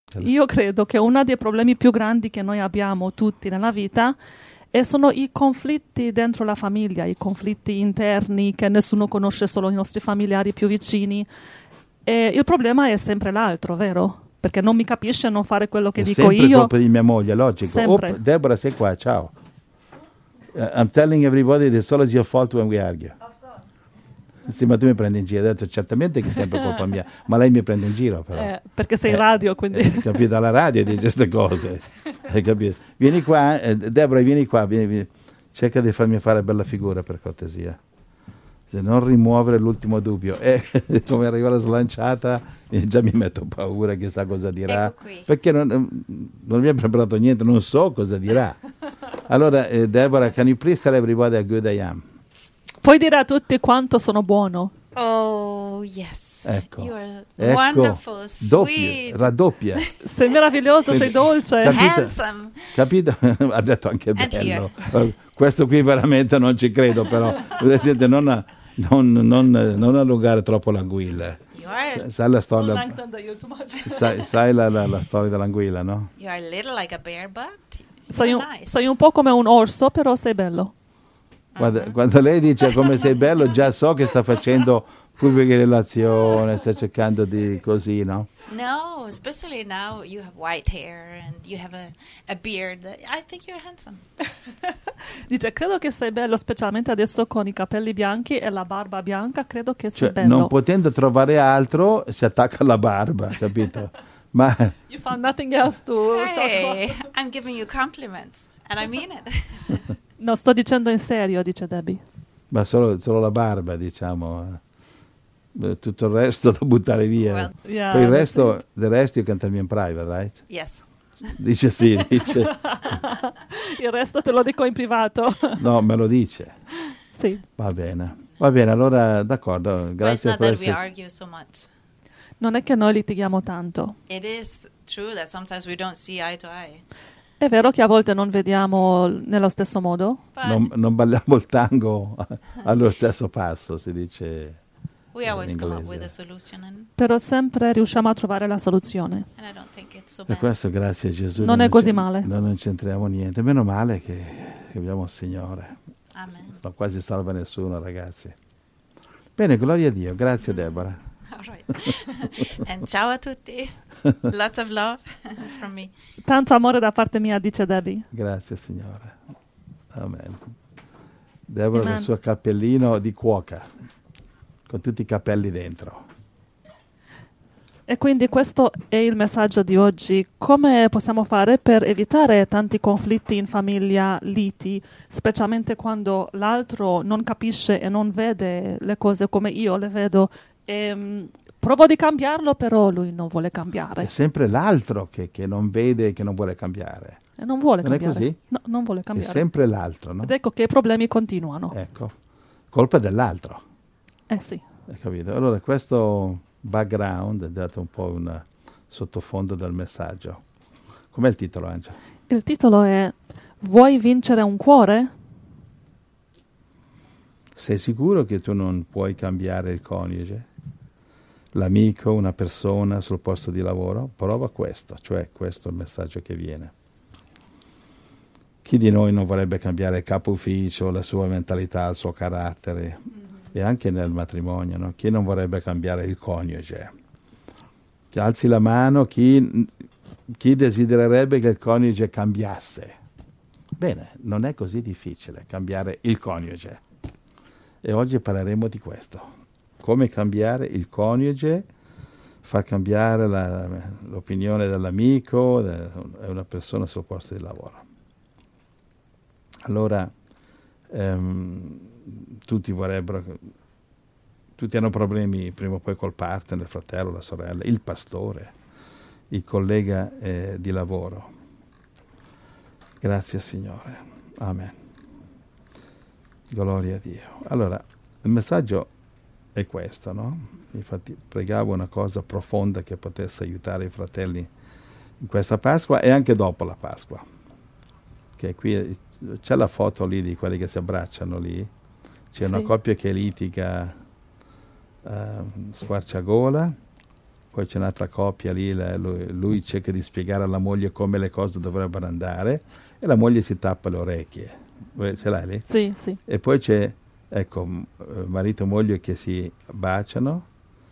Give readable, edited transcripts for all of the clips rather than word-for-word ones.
Io credo che uno dei problemi più grandi che noi abbiamo tutti nella vita sono i conflitti dentro la famiglia, i conflitti interni che nessuno conosce, solo i nostri familiari più vicini. E il problema è sempre l'altro, vero? Perché non mi capisce non fare quello che dico io. È sempre colpa di mia moglie, logico. Sempre. Oh, Deborah, sei qua, ciao. I'm telling everybody that solo your fault when we argue. Sì, ma tu mi prendi in giro. Ho detto certamente che è sempre colpa mia, ma lei mi prende in giro però. Perché sei in radio, quindi... Capito? Alla radio dice queste cose. Hai capito? Vieni qua, Deborah, vieni qua. Vieni. Cerca di farmi fare bella figura, per cortesia. Se non rimuovere l'ultimo dubbio. Come arriva la slanciata, già mi metto paura, chissà cosa dirà. Ecco qui. Perché non mi ha preparato niente, non so cosa dirà. Allora, Deborah, can you please tell everybody how good I am? Puoi dire a tutti quanto sono buono. Oh, yes. Ecco. You are wonderful, sweet. Raddoppia. Sei meraviglioso, sei dolce. Handsome. Capito? Ha detto anche And bello. Questo qui veramente non ci credo, però. Vedete, non allungare troppo l'anguilla. Sai la storia? Sai la storia dell'anguilla, no? You are little like a bear, but sei un po' come un orso, però sei bello. Quando lei dice come sei bello, già so che sta facendo pubbliche relazioni, sta cercando di così, no? No, especially now you have white hair and you have a beard. I think you're handsome. Dice, credo che sei bello, specialmente adesso con i capelli bianchi e la barba bianca, credo che sei bello. Non potendo trovare altro, si attacca alla barba, capito? Ma You found nothing else to talk Hey, about. I'm giving you compliments and I mean it. No, sto dicendo in serio, dice Debbie. Ma solo la barba, diciamo. Tutto il resto da buttare via. Well, Yeah, Poi il that's resto, it. the rest you can tell me in private, right? Yes. Dice sì, dice. Il resto te lo dico in privato. No, me lo dice. Sì. Va bene, allora d'accordo. But it's Grazie not per that we essere... argue so much. Non è che noi litighiamo tanto. It is true that sometimes we don't see eye to eye. È vero che a volte non vediamo nello stesso modo, But Non balliamo il tango allo stesso passo, si dice. we always in come up inglese. with a solution and però sempre riusciamo a trovare la soluzione. I don't think it's so Per bad. questo grazie a Gesù. Non noi è così ci- male. Noi non c'entriamo niente. Meno male che abbiamo il Signore. Amen. Non quasi salva nessuno, ragazzi. Bene, gloria a Dio. Grazie Deborah. All right. And ciao a tutti. Lots of love from me. Tanto amore da parte mia, dice Debbie. Grazie Signore. Amen. Deborah Amen. il suo cappellino di cuoca, con tutti i capelli dentro. E quindi questo è il messaggio di oggi. Come possiamo fare per evitare tanti conflitti in famiglia, liti, specialmente quando l'altro non capisce e non vede le cose come io le vedo? Provo di cambiarlo, però lui non vuole È cambiare. sempre l'altro che non vede e che non vuole cambiare. E non vuole Non è cambiare. così? No, non vuole È cambiare. sempre l'altro, no? Ed ecco che i problemi continuano. Ecco, colpa dell'altro. Sì. Hai capito? Allora questo background è dato un po' un sottofondo del messaggio. Com'è il titolo, Angela? Il titolo è Vuoi vincere un cuore? Sei sicuro che tu non puoi cambiare il coniuge? L'amico, una persona sul posto di lavoro? Prova questo, cioè questo è il messaggio che viene. Chi di noi non vorrebbe cambiare il capo ufficio, la sua mentalità, il suo carattere? E anche nel matrimonio, no? Chi non vorrebbe cambiare il coniuge? Che alzi la mano chi desidererebbe che il coniuge cambiasse. Bene, non è così difficile cambiare il coniuge. E oggi parleremo di questo. Come cambiare il coniuge, far cambiare l'opinione dell'amico, è una persona sul posto di lavoro. Allora, tutti hanno problemi prima o poi col partner, il fratello, la sorella, il pastore, il collega di lavoro. Grazie Signore. Amen. Gloria a Dio. Allora, il messaggio è questo, no? Infatti pregavo una cosa profonda che potesse aiutare i fratelli in questa Pasqua e anche dopo la Pasqua. Che qui c'è la foto lì di quelli che si abbracciano lì. C'è Sì. una coppia che litiga squarciagola poi c'è un'altra coppia lì, lui cerca di spiegare alla moglie come le cose dovrebbero andare e la moglie si tappa le orecchie. Ce l'hai lì? Sì, sì. E poi c'è, ecco, marito e moglie che si baciano,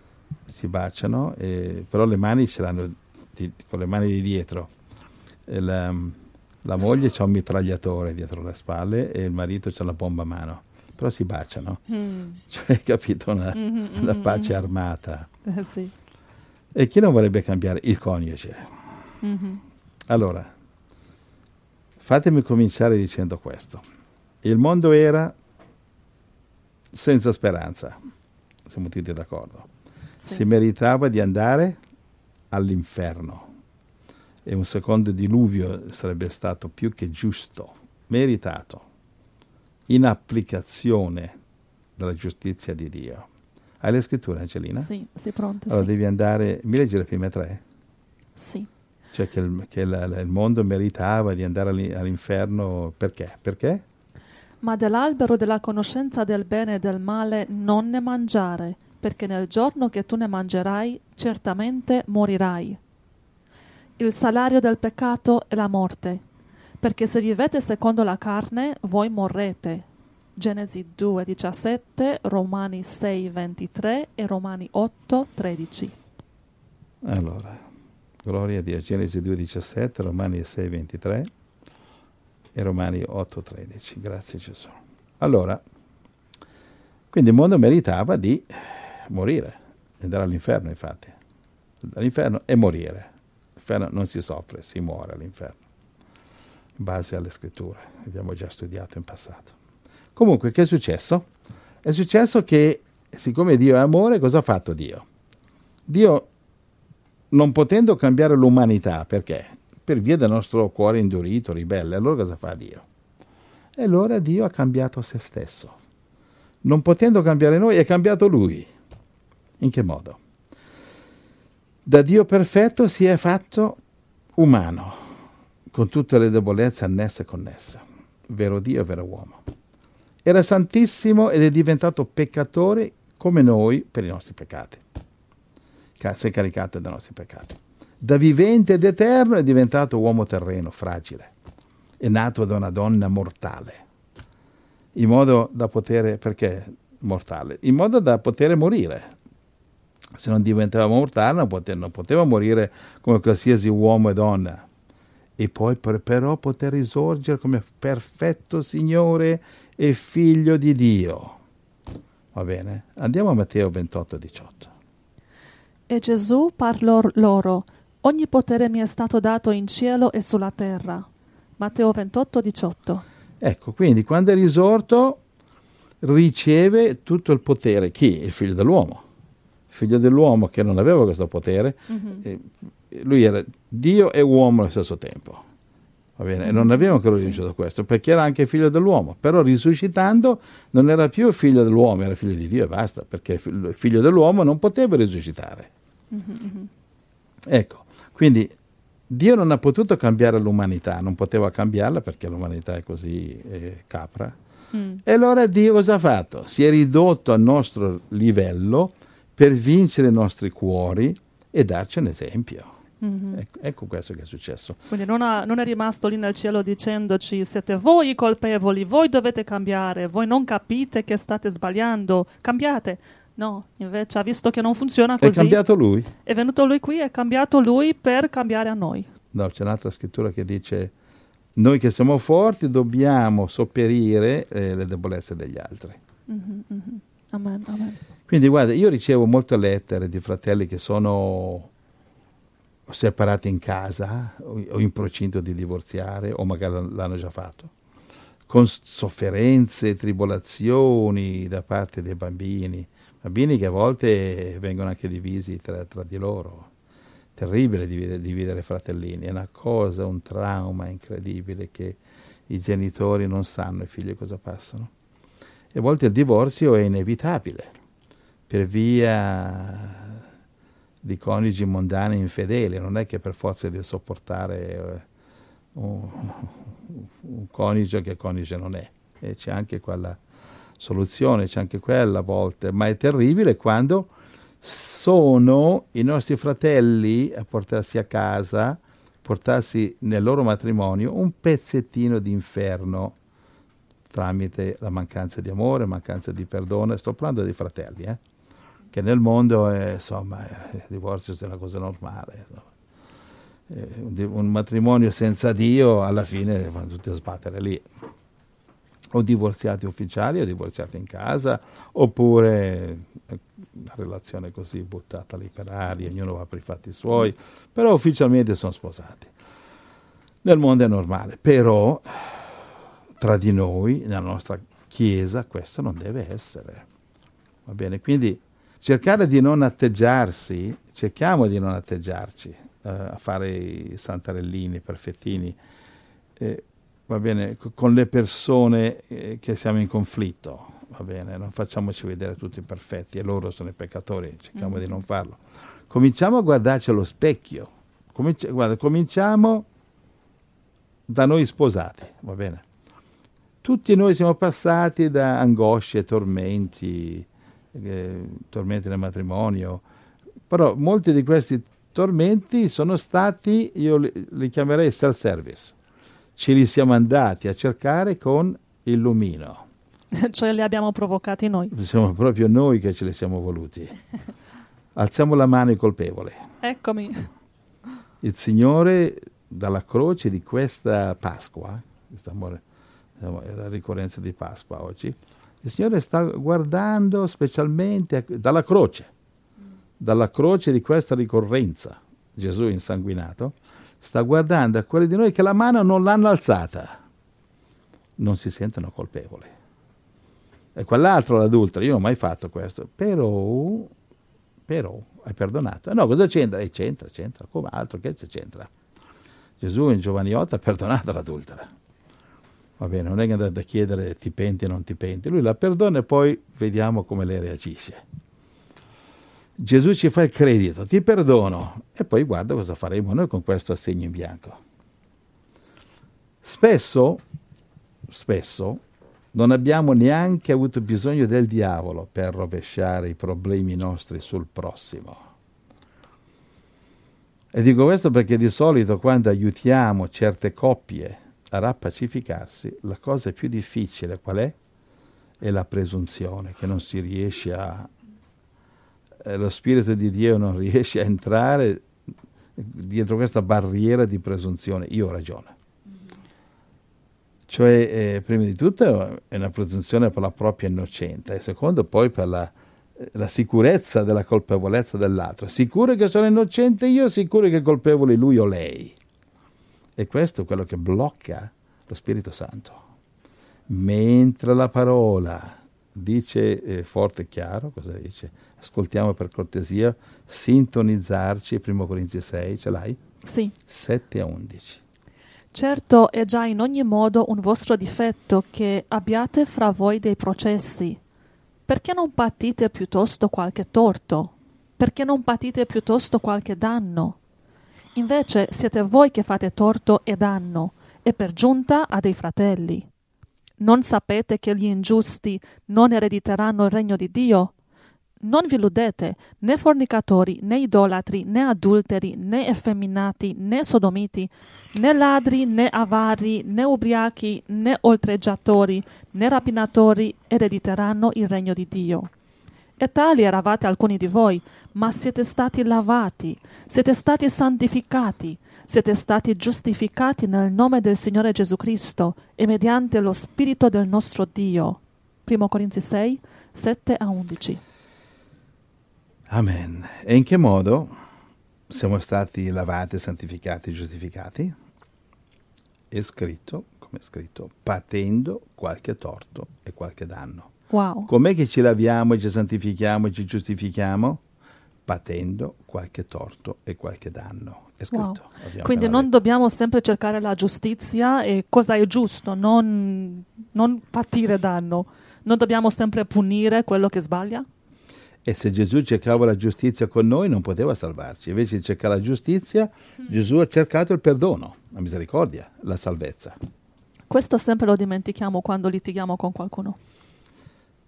però le mani ce l'hanno con le mani di dietro. E la moglie c'ha un mitragliatore dietro le spalle e il marito c'ha la bomba a mano, però si baciano. Cioè, capito, una pace armata. Sì. E chi non vorrebbe cambiare? Il coniuge. Allora, fatemi cominciare dicendo questo. Il mondo era senza speranza, siamo tutti d'accordo. Sì. Si meritava di andare all'inferno e un secondo diluvio sarebbe stato più che giusto, meritato, in applicazione della giustizia di Dio. Hai le scritture, Angelina? Sì, pronte. Allora sì. devi andare, mi leggi le prime 3? Sì. Cioè che il mondo meritava di andare all'inferno, perché? Perché? Ma dell'albero della conoscenza del bene e del male non ne mangiare, perché nel giorno che tu ne mangerai, certamente morirai. Il salario del peccato è la morte, perché se vivete secondo la carne, voi morrete. Genesi 2,17, Romani 6,23 e Romani 8,13. Allora, gloria a Dio, Genesi 2,17, Romani 6,23 e Romani 8,13. Grazie Gesù. Allora, quindi il mondo meritava di morire, andare all'inferno infatti. All'inferno e morire. All'inferno non si soffre, si muore all'inferno. In base alle scritture, abbiamo già studiato in passato. Comunque, che è successo? È successo che, siccome Dio è amore, cosa ha fatto Dio? Dio, non potendo cambiare l'umanità, perché? Per via del nostro cuore indurito, ribelle, allora cosa fa Dio? E allora Dio ha cambiato se stesso. Non potendo cambiare noi, è cambiato Lui. In che modo? Da Dio perfetto si è fatto umano, con tutte le debolezze annesse e connesse. Vero Dio e vero uomo. Era santissimo ed è diventato peccatore come noi per i nostri peccati. Si è caricato dei nostri peccati. Da vivente ed eterno è diventato uomo terreno, fragile. È nato da una donna mortale. In modo da poter, perché mortale? In modo da poter morire. Se non diventava mortale non poteva morire come qualsiasi uomo e donna. E poi però poter risorgere come perfetto Signore e Figlio di Dio. Va bene? Andiamo a Matteo 28,18. E Gesù parlò loro: ogni potere mi è stato dato in cielo e sulla terra. Matteo 28,18. Ecco, quindi quando è risorto riceve tutto il potere. Chi? Il figlio dell'uomo. Il figlio dell'uomo che non aveva questo potere. Lui era Dio e uomo allo stesso tempo. Va bene? E non aveva ancora ricevuto questo, perché era anche figlio dell'uomo. Però risuscitando non era più figlio dell'uomo, era figlio di Dio e basta, perché il figlio dell'uomo non poteva risuscitare. Ecco, quindi Dio non ha potuto cambiare l'umanità, non poteva cambiarla perché l'umanità è così capra. E allora Dio cosa ha fatto? Si è ridotto al nostro livello per vincere i nostri cuori e darci un esempio. Ecco questo che è successo. Quindi non è rimasto lì nel cielo dicendoci: siete voi i colpevoli, voi dovete cambiare, voi non capite che state sbagliando, cambiate. No, invece ha visto che non funziona così. È cambiato Lui. È venuto Lui qui, è cambiato Lui per cambiare a noi. No, c'è un'altra scrittura che dice: noi che siamo forti dobbiamo sopperire le debolezze degli altri. Amen, amen. Quindi guarda, io ricevo molte lettere di fratelli che sono separati in casa o in procinto di divorziare, o magari l'hanno già fatto, con sofferenze, tribolazioni da parte dei bambini che a volte vengono anche divisi tra di loro. Terribile dividere fratellini, è una cosa, un trauma incredibile che i genitori non sanno i figli cosa passano. E a volte il divorzio è inevitabile per via di coniugi mondani infedeli, non è che per forza di sopportare un coniuge che coniuge non è. E c'è anche quella soluzione, c'è anche quella a volte, ma è terribile quando sono i nostri fratelli a portarsi a casa, portarsi nel loro matrimonio un pezzettino di inferno tramite la mancanza di amore, mancanza di perdono. Sto parlando dei fratelli, che nel mondo il divorzio è una cosa normale. Un matrimonio senza Dio alla fine vanno tutti a sbattere lì, o divorziati ufficiali o divorziati in casa, oppure una relazione così buttata lì per aria, ognuno va per i fatti suoi, però ufficialmente sono sposati. Nel mondo è normale, però tra di noi, nella nostra Chiesa, questo non deve essere. Va bene? Quindi cerchiamo di non atteggiarci a fare i santarellini, perfettini, va bene, con le persone che siamo in conflitto, va bene, non facciamoci vedere tutti perfetti e loro sono i peccatori, cerchiamo di non farlo. Cominciamo a guardarci allo specchio, cominciamo da noi sposati, va bene. Tutti noi siamo passati da angosce, tormenti nel matrimonio, però molti di questi tormenti sono stati, io li chiamerei self-service. Ce li siamo andati a cercare con il lumino. Cioè li abbiamo provocati noi. Siamo proprio noi che ce li siamo voluti. Alziamo la mano ai colpevoli. Eccomi. Il Signore, dalla croce di questa Pasqua, la ricorrenza di Pasqua oggi, il Signore sta guardando specialmente dalla croce di questa ricorrenza, Gesù insanguinato, sta guardando a quelli di noi che la mano non l'hanno alzata, non si sentono colpevoli. E quell'altro, l'adultero, io non ho mai fatto questo, però hai perdonato. No, cosa c'entra? C'entra, come altro che c'entra? Gesù in Giovanni 8 ha perdonato l'adultera. Va bene, non è che andate a chiedere ti penti o non ti penti, lui la perdona e poi vediamo come lei reagisce. Gesù ci fa il credito, ti perdono, e poi guarda cosa faremo noi con questo assegno in bianco. Spesso non abbiamo neanche avuto bisogno del diavolo per rovesciare i problemi nostri sul prossimo. E dico questo perché di solito quando aiutiamo certe coppie a rappacificarsi, la cosa più difficile qual è? È la presunzione, che non si riesce lo Spirito di Dio non riesce a entrare dietro questa barriera di presunzione. Io ho ragione. Cioè, prima di tutto è una presunzione per la propria innocenza e secondo poi per la sicurezza della colpevolezza dell'altro. Sicuro che sono innocente io, sicuro che è colpevole lui o lei. E questo è quello che blocca lo Spirito Santo. Mentre la parola dice forte e chiaro, cosa dice? Ascoltiamo per cortesia, sintonizzarci, 1 Corinzi 6, ce l'hai? Sì. 7-11. Certo è già in ogni modo un vostro difetto che abbiate fra voi dei processi. Perché non patite piuttosto qualche torto? Perché non patite piuttosto qualche danno? Invece siete voi che fate torto e danno, e per giunta a dei fratelli. Non sapete che gli ingiusti non erediteranno il regno di Dio? Non vi illudete, né fornicatori, né idolatri, né adulteri, né effeminati, né sodomiti, né ladri, né avari, né ubriachi, né oltraggiatori, né rapinatori erediteranno il regno di Dio. E tali eravate alcuni di voi, ma siete stati lavati, siete stati santificati, siete stati giustificati nel nome del Signore Gesù Cristo e mediante lo Spirito del nostro Dio. 1 Corinzi 6, 7-11. Amen. E in che modo siamo stati lavati, santificati, giustificati? È scritto, come è scritto, patendo qualche torto e qualche danno. Wow. Com'è che ci laviamo, ci santifichiamo, ci giustifichiamo? Patendo qualche torto e qualche danno. È scritto. Wow. Quindi non dobbiamo sempre cercare la giustizia e cosa è giusto, non patire danno. Non dobbiamo sempre punire quello che sbaglia? E se Gesù cercava la giustizia con noi non poteva salvarci. Invece di cercare la giustizia, Gesù ha cercato il perdono, la misericordia, la salvezza. Questo sempre lo dimentichiamo quando litighiamo con qualcuno.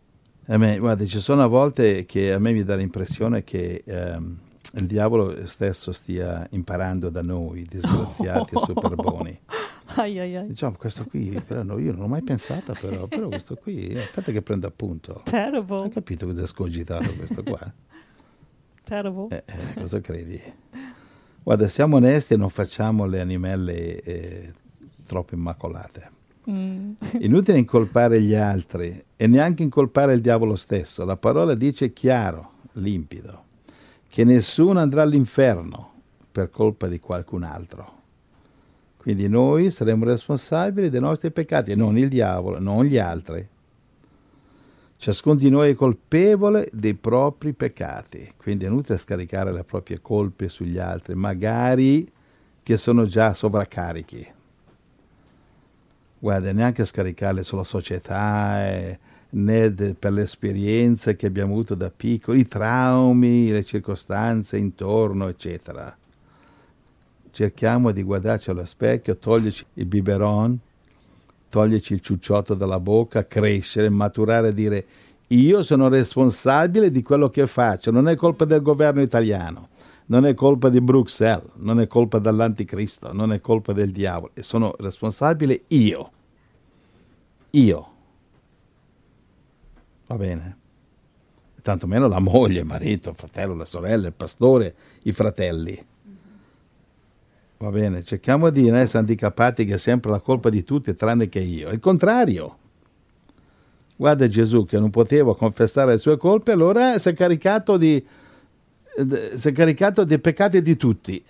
Guarda, ci sono a volte che a me mi dà l'impressione che il diavolo stesso stia imparando da noi, disgraziati e superboni. Ai ai ai. Diciamo, questo qui, però no, io non ho mai pensato, però questo qui, aspetta che prendo appunto. Hai Terrible. capito cosa è scogitato questo qua? Terrible. Cosa credi? Guarda, siamo onesti e non facciamo le animelle troppo immacolate. Inutile incolpare gli altri e neanche incolpare il diavolo stesso. La parola dice chiaro, limpido, che nessuno andrà all'inferno per colpa di qualcun altro. Quindi noi saremo responsabili dei nostri peccati e non il diavolo, non gli altri. Ciascuno di noi è colpevole dei propri peccati, quindi è inutile scaricare le proprie colpe sugli altri, magari che sono già sovraccarichi. Guarda, neanche scaricare sulla società, né per le esperienze che abbiamo avuto da piccoli, i traumi, le circostanze intorno, eccetera. Cerchiamo di guardarci allo specchio, toglierci il biberon, toglierci il ciucciotto dalla bocca, crescere, maturare e dire io sono responsabile di quello che faccio, non è colpa del governo italiano, non è colpa di Bruxelles, non è colpa dell'anticristo, non è colpa del diavolo, e sono responsabile io. Va bene? Tanto meno la moglie, il marito, il fratello, la sorella, il pastore, i fratelli. Va bene, cerchiamo di non essere handicapati che è sempre la colpa di tutti tranne che io. È il contrario. Guarda Gesù che non poteva confessare le sue colpe, allora si è caricato dei peccati di tutti.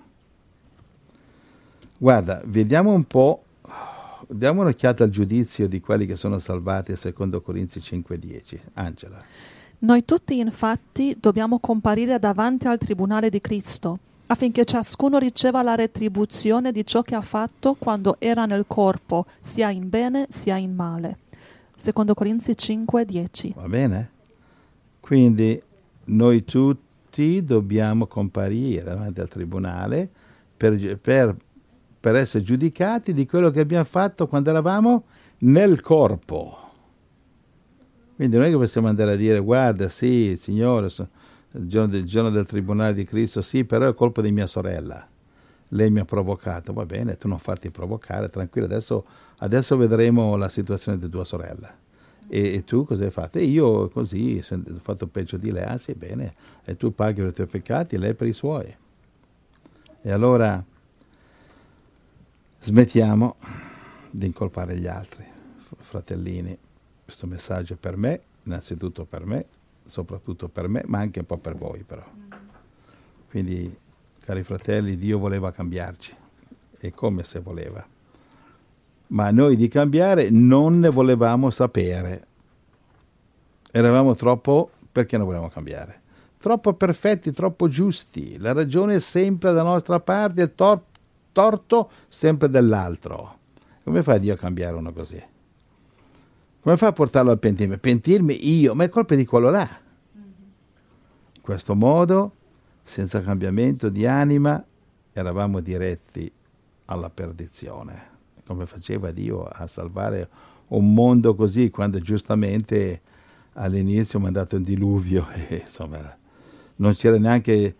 Guarda, vediamo un po', diamo un'occhiata al giudizio di quelli che sono salvati secondo Corinzi 5:10. Angela. Noi tutti, infatti, dobbiamo comparire davanti al tribunale di Cristo, affinché ciascuno riceva la retribuzione di ciò che ha fatto quando era nel corpo, sia in bene sia in male. Secondo Corinzi 5:10. Va bene? Quindi noi tutti dobbiamo comparire davanti al tribunale per essere giudicati di quello che abbiamo fatto quando eravamo nel corpo. Quindi non è che possiamo andare a dire guarda, sì, Signore, il giorno del tribunale di Cristo, sì, però è colpa di mia sorella. Lei mi ha provocato. Va bene, tu non farti provocare, tranquillo, adesso vedremo la situazione di tua sorella. E tu cosa hai fatto? E io così, ho fatto peggio di lei. Ah sì, bene, e tu paghi per i tuoi peccati e lei per i suoi. E allora smettiamo di incolpare gli altri, fratellini. Questo messaggio è per me, innanzitutto per me, soprattutto per me, ma anche un po' per voi però. Quindi, cari fratelli, Dio voleva cambiarci, e come se voleva. Ma noi di cambiare non ne volevamo sapere. Eravamo troppo, perché non volevamo cambiare? Troppo perfetti, troppo giusti. La ragione è sempre dalla nostra parte, il torto sempre dell'altro. Come fa Dio a cambiare uno così? Come fa a portarlo al pentimento? Pentirmi io, ma è colpa di quello là. In questo modo, senza cambiamento di anima, eravamo diretti alla perdizione. Come faceva Dio a salvare un mondo così, quando giustamente all'inizio ha mandato un diluvio e insomma non c'era neanche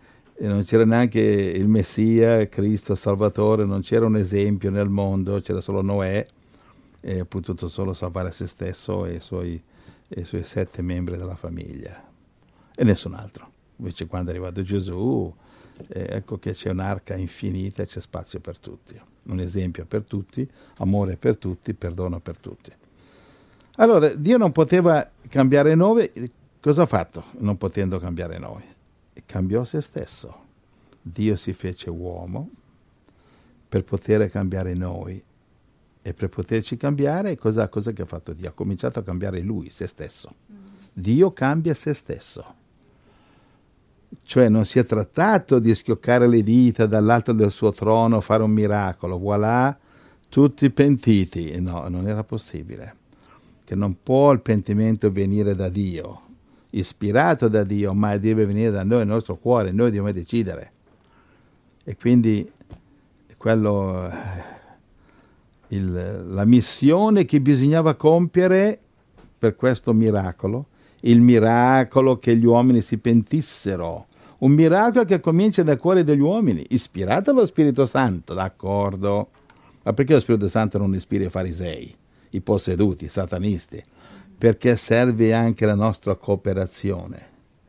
il Messia, Cristo Salvatore, non c'era un esempio nel mondo, c'era solo Noè, e ha potuto solo salvare se stesso e i suoi 7 membri della famiglia e nessun altro. Invece quando è arrivato Gesù, ecco che c'è un'arca infinita e c'è spazio per tutti, un esempio per tutti, amore per tutti, perdono per tutti. Allora Dio non poteva cambiare noi, cosa ha fatto non potendo cambiare noi? Cambiò se stesso. Dio si fece uomo per poter cambiare noi. E per poterci cambiare, cosa che ha fatto Dio? Ha cominciato a cambiare Lui, se stesso. Dio cambia se stesso. Cioè non si è trattato di schioccare le dita dall'alto del suo trono, fare un miracolo, voilà, tutti pentiti. No, non era possibile. Che non può il pentimento venire da Dio, ispirato da Dio, ma deve venire da noi, il nostro cuore, noi dobbiamo decidere. E quindi la missione che bisognava compiere per questo miracolo il miracolo che gli uomini si pentissero. Un miracolo che comincia dal cuore degli uomini, ispirato dallo Spirito Santo, d'accordo? Ma perché lo Spirito Santo non ispira i farisei, i posseduti, i satanisti? Perché serve anche la nostra cooperazione.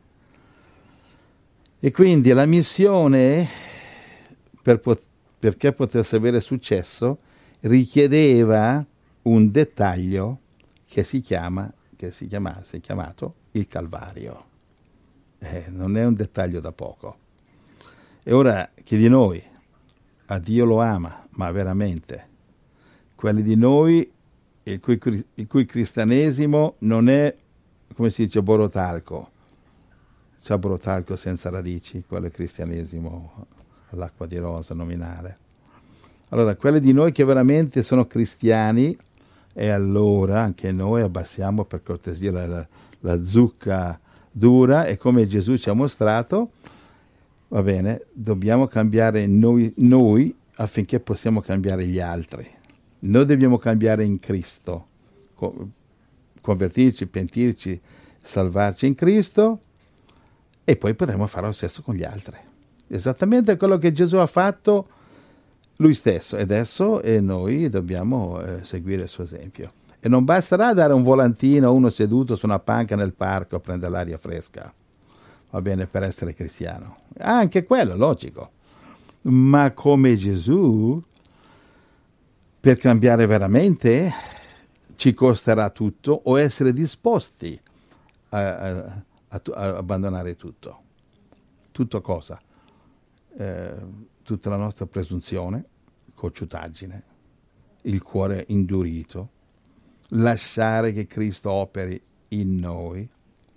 E quindi la missione, perché potesse avere successo, richiedeva un dettaglio che si è chiamato il Calvario. Non è un dettaglio da poco. E ora chi di noi a Dio lo ama, ma veramente, quelli di noi il cui cristianesimo non è, come si dice, borotalco. C'è borotalco senza radici, quello è cristianesimo all'acqua di rosa nominale. Allora, quelli di noi che veramente sono cristiani, e allora anche noi abbassiamo per cortesia la zucca dura, e come Gesù ci ha mostrato, va bene, dobbiamo cambiare noi affinché possiamo cambiare gli altri. Noi dobbiamo cambiare in Cristo, convertirci, pentirci, salvarci in Cristo, e poi potremo fare lo stesso con gli altri. Esattamente quello che Gesù ha fatto lui stesso, e adesso noi dobbiamo seguire il suo esempio. E non basterà dare un volantino a uno seduto su una panca nel parco a prendere l'aria fresca, va bene, per essere cristiano. Anche quello, logico. Ma come Gesù, per cambiare veramente, ci costerà tutto, o essere disposti a abbandonare tutto. Tutto cosa? Tutta la nostra presunzione, cocciutaggine, il cuore indurito, lasciare che Cristo operi in noi,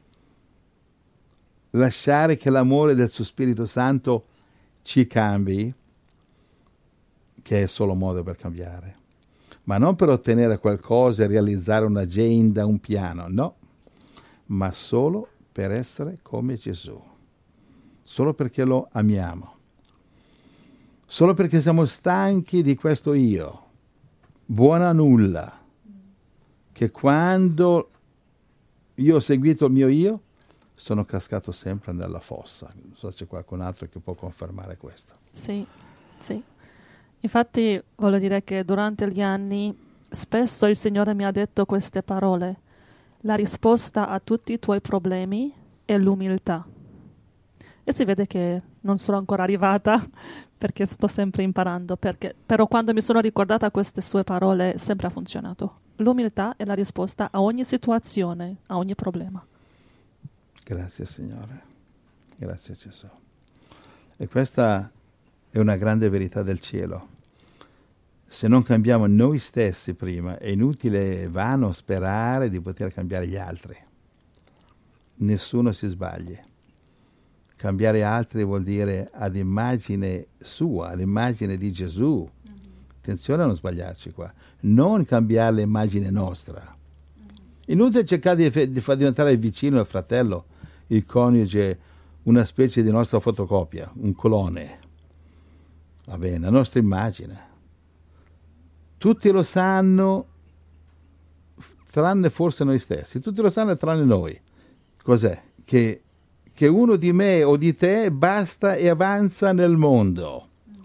lasciare che l'amore del suo Spirito Santo ci cambi, che è solo modo per cambiare, ma non per ottenere qualcosa e realizzare un'agenda, un piano, no, ma solo per essere come Gesù, solo perché lo amiamo, solo perché siamo stanchi di questo io, buono a nulla, che quando io ho seguito il mio io, sono cascato sempre nella fossa. Non so se c'è qualcun altro che può confermare questo. Sì, sì. Infatti voglio dire che durante gli anni spesso il Signore mi ha detto queste parole: la risposta a tutti i tuoi problemi è l'umiltà. E si vede che non sono ancora arrivata perché sto sempre imparando, però quando mi sono ricordata queste sue parole sempre ha funzionato. L'umiltà è la risposta a ogni situazione, a ogni problema. Grazie Signore, grazie Gesù. E questa è una grande verità del cielo. Se non cambiamo noi stessi prima, è inutile, vano sperare di poter cambiare gli altri. Nessuno si sbagli. Cambiare altri vuol dire ad immagine sua, all'immagine di Gesù. Attenzione a non sbagliarci qua. Non cambiare l'immagine nostra. Inutile cercare di far diventare il vicino, il fratello, il coniuge, una specie di nostra fotocopia, un clone. Va bene, la nostra immagine. Tutti lo sanno, tranne forse noi stessi. Tutti lo sanno tranne noi. Cos'è? Che uno di me o di te basta e avanza nel mondo.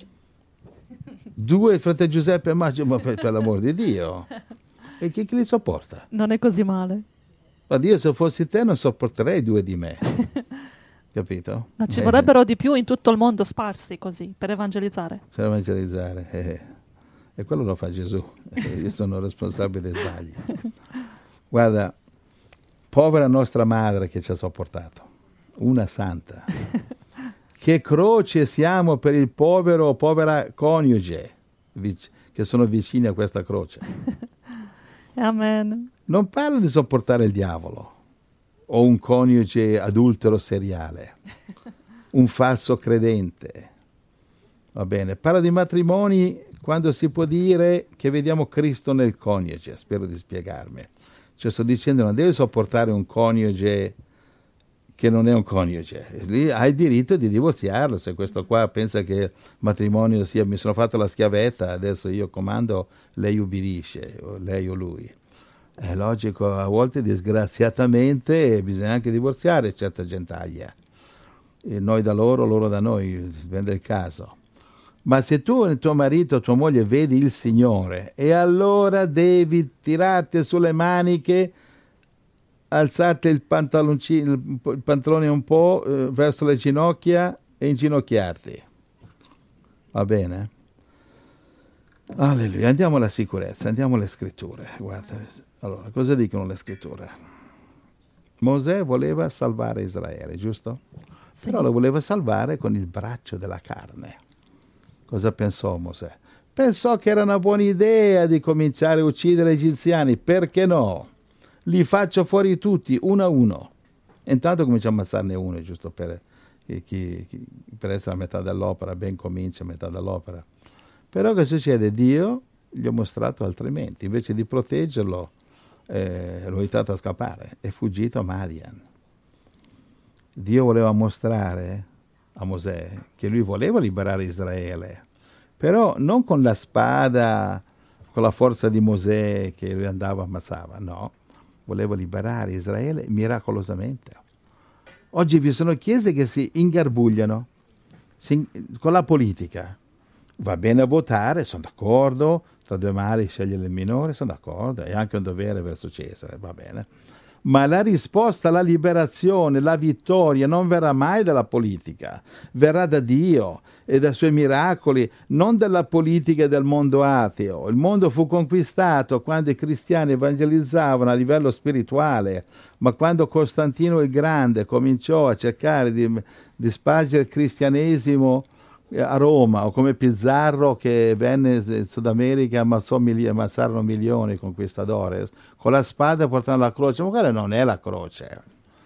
Due, frate Giuseppe e Maggio, ma per l'amor di Dio. E chi li sopporta? Non è così male. Ma Dio, se fossi te non sopporterei due di me. Capito? Ma ci vorrebbero di più in tutto il mondo sparsi così, per evangelizzare. Per evangelizzare. E quello lo fa Gesù. Io sono responsabile dei sbagli. Guarda, povera nostra madre che ci ha sopportato. Una santa. Che croce siamo per il povero o povera coniuge che sono vicini a questa croce. Amen. Non parlo di sopportare il diavolo o un coniuge adultero seriale, un falso credente. Va bene, parlo di matrimoni quando si può dire che vediamo Cristo nel coniuge, spero di spiegarmi. Cioè sto dicendo, non devi sopportare un coniuge che non è un coniuge, lì hai il diritto di divorziarlo. Se questo qua pensa che il matrimonio sia, mi sono fatto la schiavetta, adesso io comando, lei ubbidisce, o lei o lui. È logico, a volte disgraziatamente bisogna anche divorziare certa gentaglia. E noi da loro, loro da noi, dipende dal caso. Ma se tu e tuo marito o tua moglie vedi il Signore, e allora devi tirarti sulle maniche, alzarti il pantalone un po' verso le ginocchia e inginocchiarti. Va bene? Alleluia. Andiamo alla sicurezza, andiamo alle scritture. Guarda, allora, cosa dicono le scritture? Mosè voleva salvare Israele, giusto? Sì. Però lo voleva salvare con il braccio della carne. Cosa pensò Mosè? Pensò che era una buona idea di cominciare a uccidere gli egiziani. Perché no? Li faccio fuori tutti, uno a uno. E intanto comincia a ammazzarne uno, giusto per essere a metà dell'opera, ben comincia a metà dell'opera. Però che succede? Dio gli ha mostrato altrimenti. Invece di proteggerlo, l'ho aiutato a scappare. È fuggito a Madian. Dio voleva mostrare a Mosè che lui voleva liberare Israele, però non con la spada, con la forza di Mosè che lui andava e ammazzava, no, voleva liberare Israele miracolosamente. Oggi vi sono chiese che si ingarbugliano con la politica. Va bene a votare, sono d'accordo, tra due mali sceglie il minore, sono d'accordo, è anche un dovere verso Cesare, va bene. Ma la risposta alla liberazione, la vittoria non verrà mai dalla politica, verrà da Dio e dai suoi miracoli, non dalla politica del mondo ateo. Il mondo fu conquistato quando i cristiani evangelizzavano a livello spirituale, ma quando Costantino il Grande cominciò a cercare di spargere il cristianesimo a Roma, o come Pizarro che venne in Sud America e ammazzarono milioni conquistadores con la spada portando la croce, ma quella non è la croce.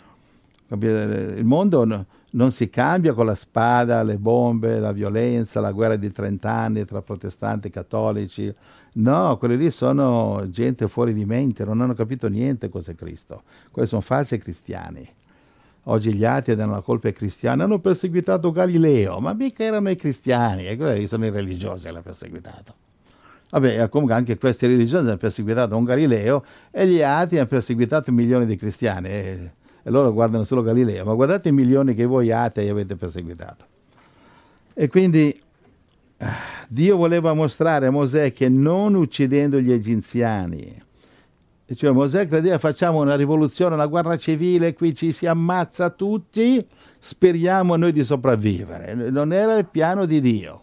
Il mondo non si cambia con la spada, le bombe, la violenza, la guerra di 30 anni tra protestanti e cattolici. No, quelli lì sono gente fuori di mente, non hanno capito niente cos'è Cristo. Quelli sono falsi cristiani. Oggi gli atei danno la colpa ai cristiani, hanno perseguitato Galileo, ma mica erano i cristiani, e quelli sono i religiosi che l'hanno perseguitato. Vabbè, comunque anche questi religiosi hanno perseguitato un Galileo e gli atei hanno perseguitato milioni di cristiani, e loro guardano solo Galileo, ma guardate i milioni che voi atei avete perseguitato. E quindi Dio voleva mostrare a Mosè che non uccidendo gli egiziani, cioè Mosè credeva facciamo una rivoluzione, una guerra civile, qui ci si ammazza tutti, speriamo noi di sopravvivere. Non era il piano di Dio.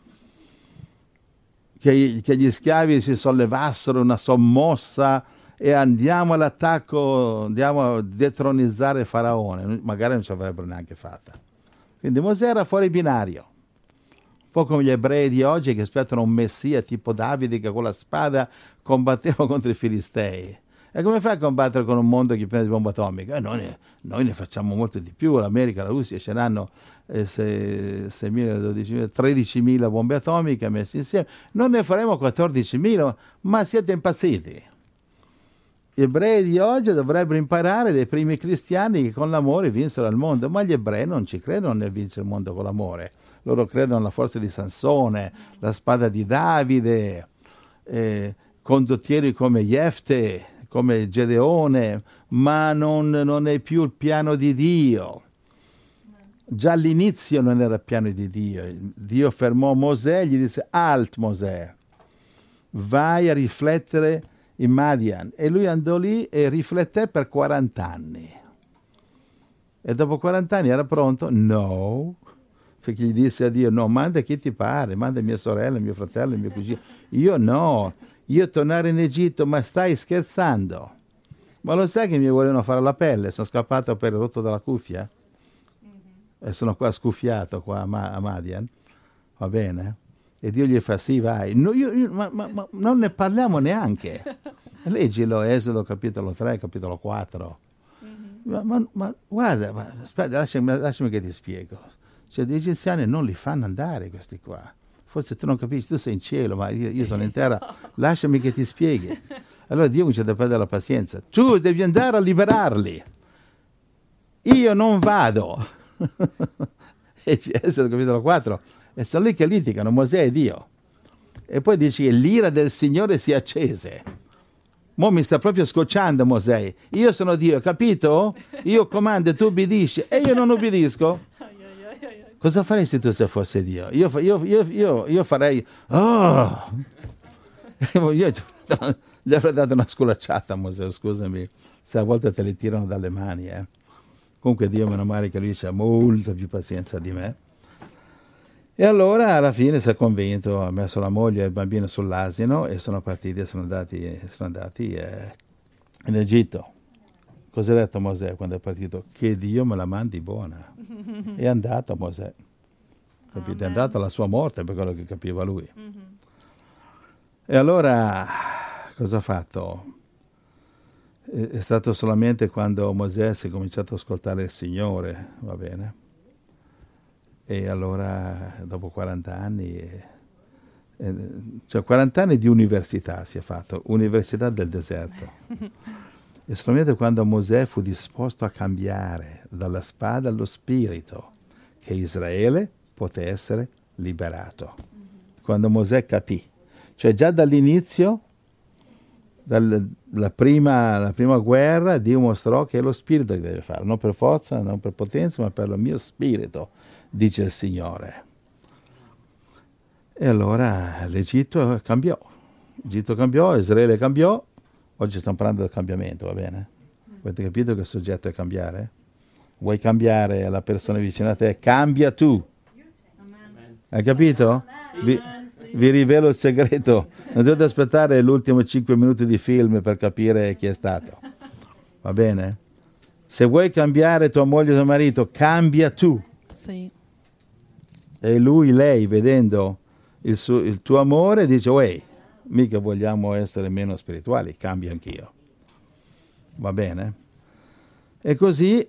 Che gli schiavi si sollevassero una sommossa e andiamo all'attacco, andiamo a detronizzare Faraone. Magari non ci avrebbero neanche fatta. Quindi Mosè era fuori binario. Un po' come gli ebrei di oggi che aspettano un messia tipo Davide che con la spada combatteva contro i filistei. E come fai a combattere con un mondo che prende bomba atomica? Noi ne facciamo molto di più. L'America, la Russia ce n'hanno 6.000, 12.000, 13.000 bombe atomiche messe insieme. Non ne faremo 14.000, ma siete impazziti. Gli ebrei di oggi dovrebbero imparare dai primi cristiani che con l'amore vinsero il mondo, ma gli ebrei non ci credono nel vincere il mondo con l'amore. Loro credono alla forza di Sansone, la spada di Davide, condottieri come Jefte, come Gedeone, ma non è più il piano di Dio. Già all'inizio non era il piano di Dio. Dio fermò Mosè e gli disse: Alt Mosè, vai a riflettere in Madian. E lui andò lì e rifletté per 40 anni. E dopo 40 anni era pronto? No. Perché gli disse a Dio: no, manda chi ti pare, manda mia sorella, mio fratello, mio cugino. Io no, io tornare in Egitto, ma stai scherzando? Ma lo sai che mi volevano fare la pelle? Sono scappato per il rotto della cuffia? E sono qua scuffiato qua a Madian, va bene? E Dio gli fa: sì, vai. No, ma non ne parliamo neanche. Leggilo, Esodo capitolo 3, capitolo 4. Ma guarda, aspetta, lasciami che ti spiego. Cioè, gli egiziani non li fanno andare questi qua. Forse tu non capisci, tu sei in cielo, ma io sono in terra. Lasciami che ti spieghi. Allora Dio comincia a perdere la pazienza. Tu devi andare a liberarli. Io non vado. E Esodo capitolo 4. E sono lì che litigano, Mosè e Dio. E poi dice che l'ira del Signore si accese. Mo mi sta proprio scocciando Mosè. Io sono Dio, capito? Io comando e tu obbedisci e io non obbedisco. Cosa faresti tu se fosse Dio? Io farei... Oh! Io gli avrei dato una sculacciata a Mosè, scusami, se a volte te le tirano dalle mani. Comunque Dio, meno male che lui ha molta più pazienza di me. E allora alla fine si è convinto, ha messo la moglie e il bambino sull'asino e sono partiti e sono andati in Egitto. Cosa ha detto Mosè quando è partito? Che Dio me la mandi buona. È andato Mosè, capite? È andato alla sua morte per quello che capiva lui. E allora cosa ha fatto? È stato solamente quando Mosè si è cominciato ad ascoltare il Signore, va bene? E allora dopo 40 anni, cioè 40 anni di università si è fatto, università del deserto. E solamente quando Mosè fu disposto a cambiare dalla spada allo spirito, che Israele poté essere liberato. Quando Mosè capì. Cioè già dall'inizio, la prima guerra, Dio mostrò che è lo spirito che deve fare, non per forza, non per potenza, ma per il mio spirito, dice il Signore. E allora l'Egitto cambiò, Israele cambiò, oggi stiamo parlando del cambiamento, va bene? Avete capito che il soggetto è cambiare? Vuoi cambiare la persona vicino a te? Cambia tu. Hai capito? Vi rivelo il segreto. Non dovete aspettare l'ultimo 5 minuti di film per capire chi è stato. Va bene? Se vuoi cambiare tua moglie o tuo marito, cambia tu. Sì. E lui, lei, vedendo il tuo amore, dice, uè, mica vogliamo essere meno spirituali, cambia anch'io. Va bene? E così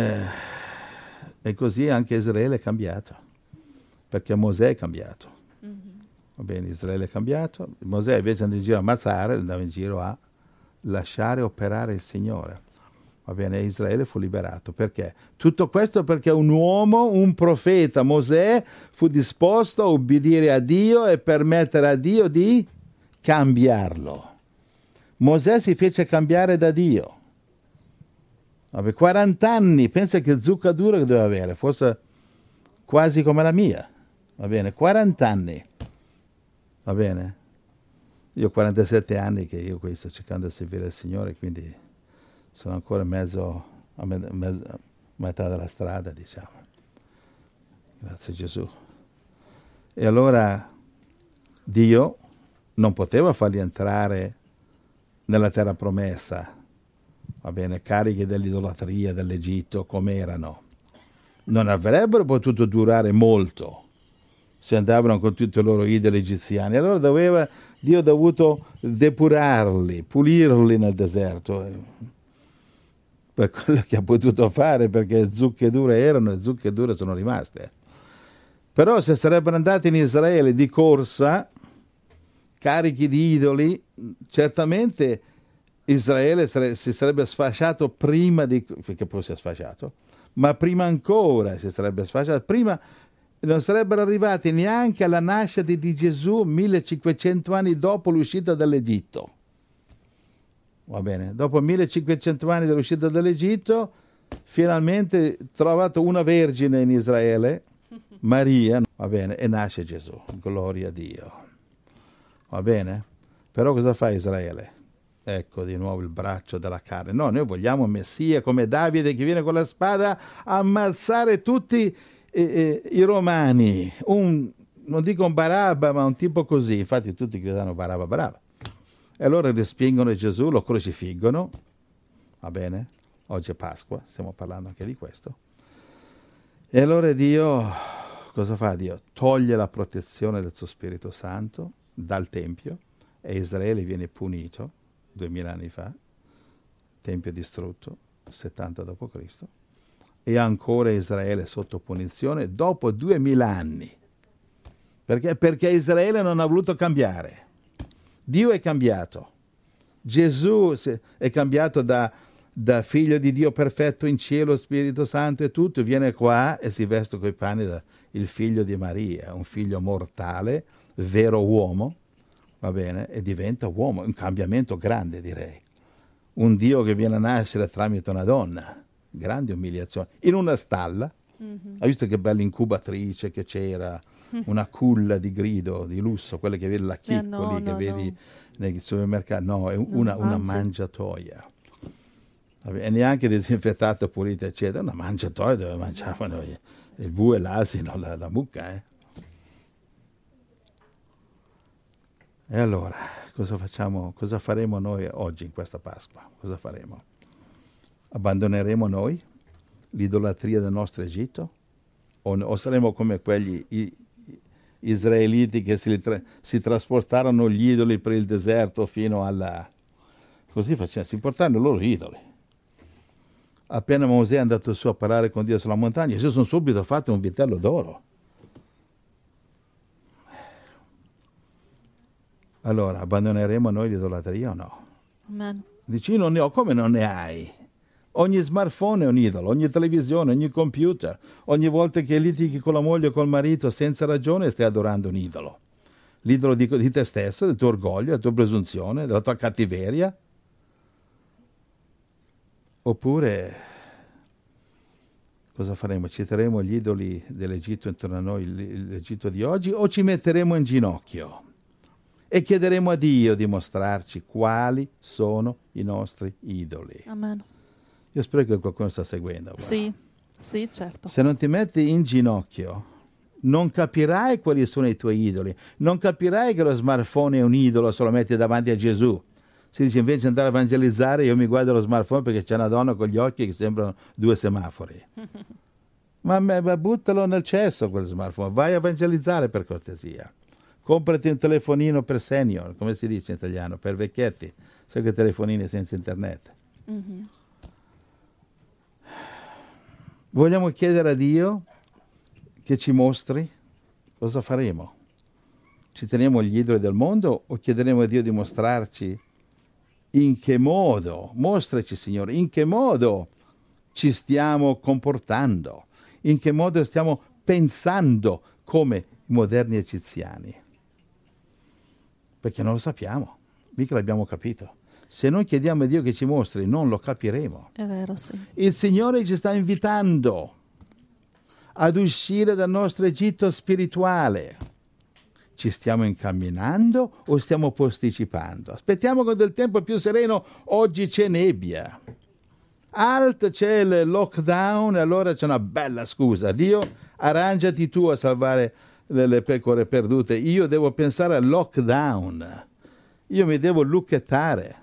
anche Israele è cambiato, perché Mosè è cambiato. Va bene, Israele è cambiato. Mosè invece andava in giro a ammazzare, andava in giro a lasciare operare il Signore. Va bene, Israele fu liberato. Perché? Tutto questo perché un uomo, un profeta, Mosè, fu disposto a obbedire a Dio e permettere a Dio di cambiarlo. Mosè si fece cambiare da Dio. Vabbè, 40 anni, pensa che zucca dura che doveva avere, fosse quasi come la mia. Va bene, 40 anni. Va bene? Io ho 47 anni che io qui sto cercando di servire il Signore, quindi sono ancora a metà della strada, diciamo. Grazie Gesù. E allora Dio non poteva farli entrare nella terra promessa, va bene, carichi dell'idolatria dell'Egitto come erano. Non avrebbero potuto durare molto se andavano con tutti i loro idoli egiziani. Allora Dio ha dovuto depurarli, pulirli nel deserto, per quello che ha potuto fare, perché zucche dure erano e zucche dure sono rimaste. Però se sarebbero andati in Israele di corsa, carichi di idoli, certamente Israele si sarebbe sfasciato prima perché poi si è sfasciato, ma prima ancora si sarebbe sfasciato, prima non sarebbero arrivati neanche alla nascita di Gesù 1500 anni dopo l'uscita dall'Egitto. Va bene? Dopo 1500 anni dall'uscita dall'Egitto, finalmente trovato una vergine in Israele, Maria, va bene, e nasce Gesù. Gloria a Dio. Va bene? Però cosa fa Israele? Ecco di nuovo il braccio della carne. No, noi vogliamo un Messia come Davide che viene con la spada a ammazzare tutti i romani, non dico un Barabba, ma un tipo così. Infatti tutti gridano Barabba. E allora respingono Gesù, lo crocifiggono. Va bene? Oggi è Pasqua, stiamo parlando anche di questo. E allora Dio, cosa fa Dio? Toglie la protezione del suo Spirito Santo dal Tempio e Israele viene punito 2000 anni fa, Tempio distrutto, 70 d.C., e ancora Israele sotto punizione dopo 2000 anni. Perché? Perché Israele non ha voluto cambiare. Dio è cambiato. Gesù è cambiato da figlio di Dio perfetto in cielo, Spirito Santo e tutto, viene qua e si veste coi panni il figlio di Maria, un figlio mortale, vero uomo, va bene, e diventa uomo, un cambiamento grande, direi. Un Dio che viene a nascere tramite una donna, grande umiliazione, in una stalla. Hai visto che bella incubatrice che c'era, una culla di grido, di lusso, quelle che vedi la Chiccoli, che vedi nei supermercati, no, è una mangiatoia. Vabbè, e neanche disinfettato, pulito, eccetera, una mangiatoia dove mangiavano il bue, l'asino, la mucca, E allora, cosa facciamo? Cosa faremo noi oggi in questa Pasqua? Cosa faremo? Abbandoneremo noi l'idolatria del nostro Egitto? O saremo come quegli israeliti che si trasportarono gli idoli per il deserto fino alla... Così facevano, si portarono i loro idoli. Appena Mosè è andato su a parlare con Dio sulla montagna, si sono subito fatti un vitello d'oro. Allora, abbandoneremo noi l'idolatria o no? Amen. Dici, io non ne ho, come non ne hai? Ogni smartphone è un idolo, ogni televisione, ogni computer, ogni volta che litighi con la moglie o col marito senza ragione stai adorando un idolo. L'idolo di te stesso, del tuo orgoglio, della tua presunzione, della tua cattiveria. Oppure, cosa faremo? Citeremo gli idoli dell'Egitto intorno a noi, l'Egitto di oggi, o ci metteremo in ginocchio e chiederemo a Dio di mostrarci quali sono i nostri idoli? Amen. Io spero che qualcuno sta seguendo. Sì, certo. Se non ti metti in ginocchio, non capirai quali sono i tuoi idoli. Non capirai che lo smartphone è un idolo se lo metti davanti a Gesù. Si dice invece di andare a evangelizzare, io mi guardo lo smartphone perché c'è una donna con gli occhi che sembrano 2 semafori. ma buttalo nel cesso quel smartphone. Vai a evangelizzare per cortesia. Comprati un telefonino per senior, come si dice in italiano, per vecchietti. Sai che telefonini senza internet. Vogliamo chiedere a Dio che ci mostri cosa faremo. Ci teniamo gli idoli del mondo o chiederemo a Dio di mostrarci in che modo, mostraci Signore, in che modo ci stiamo comportando, in che modo stiamo pensando come i moderni egiziani. Perché non lo sappiamo, mica l'abbiamo capito. Se non chiediamo a Dio che ci mostri, non lo capiremo. È vero, sì. Il Signore ci sta invitando ad uscire dal nostro Egitto spirituale. Ci stiamo incamminando o stiamo posticipando? Aspettiamo con del tempo più sereno, oggi c'è nebbia. C'è il lockdown e allora c'è una bella scusa. Dio, arrangiati tu a salvare le pecore perdute. Io devo pensare al lockdown. Io mi devo lucchettare.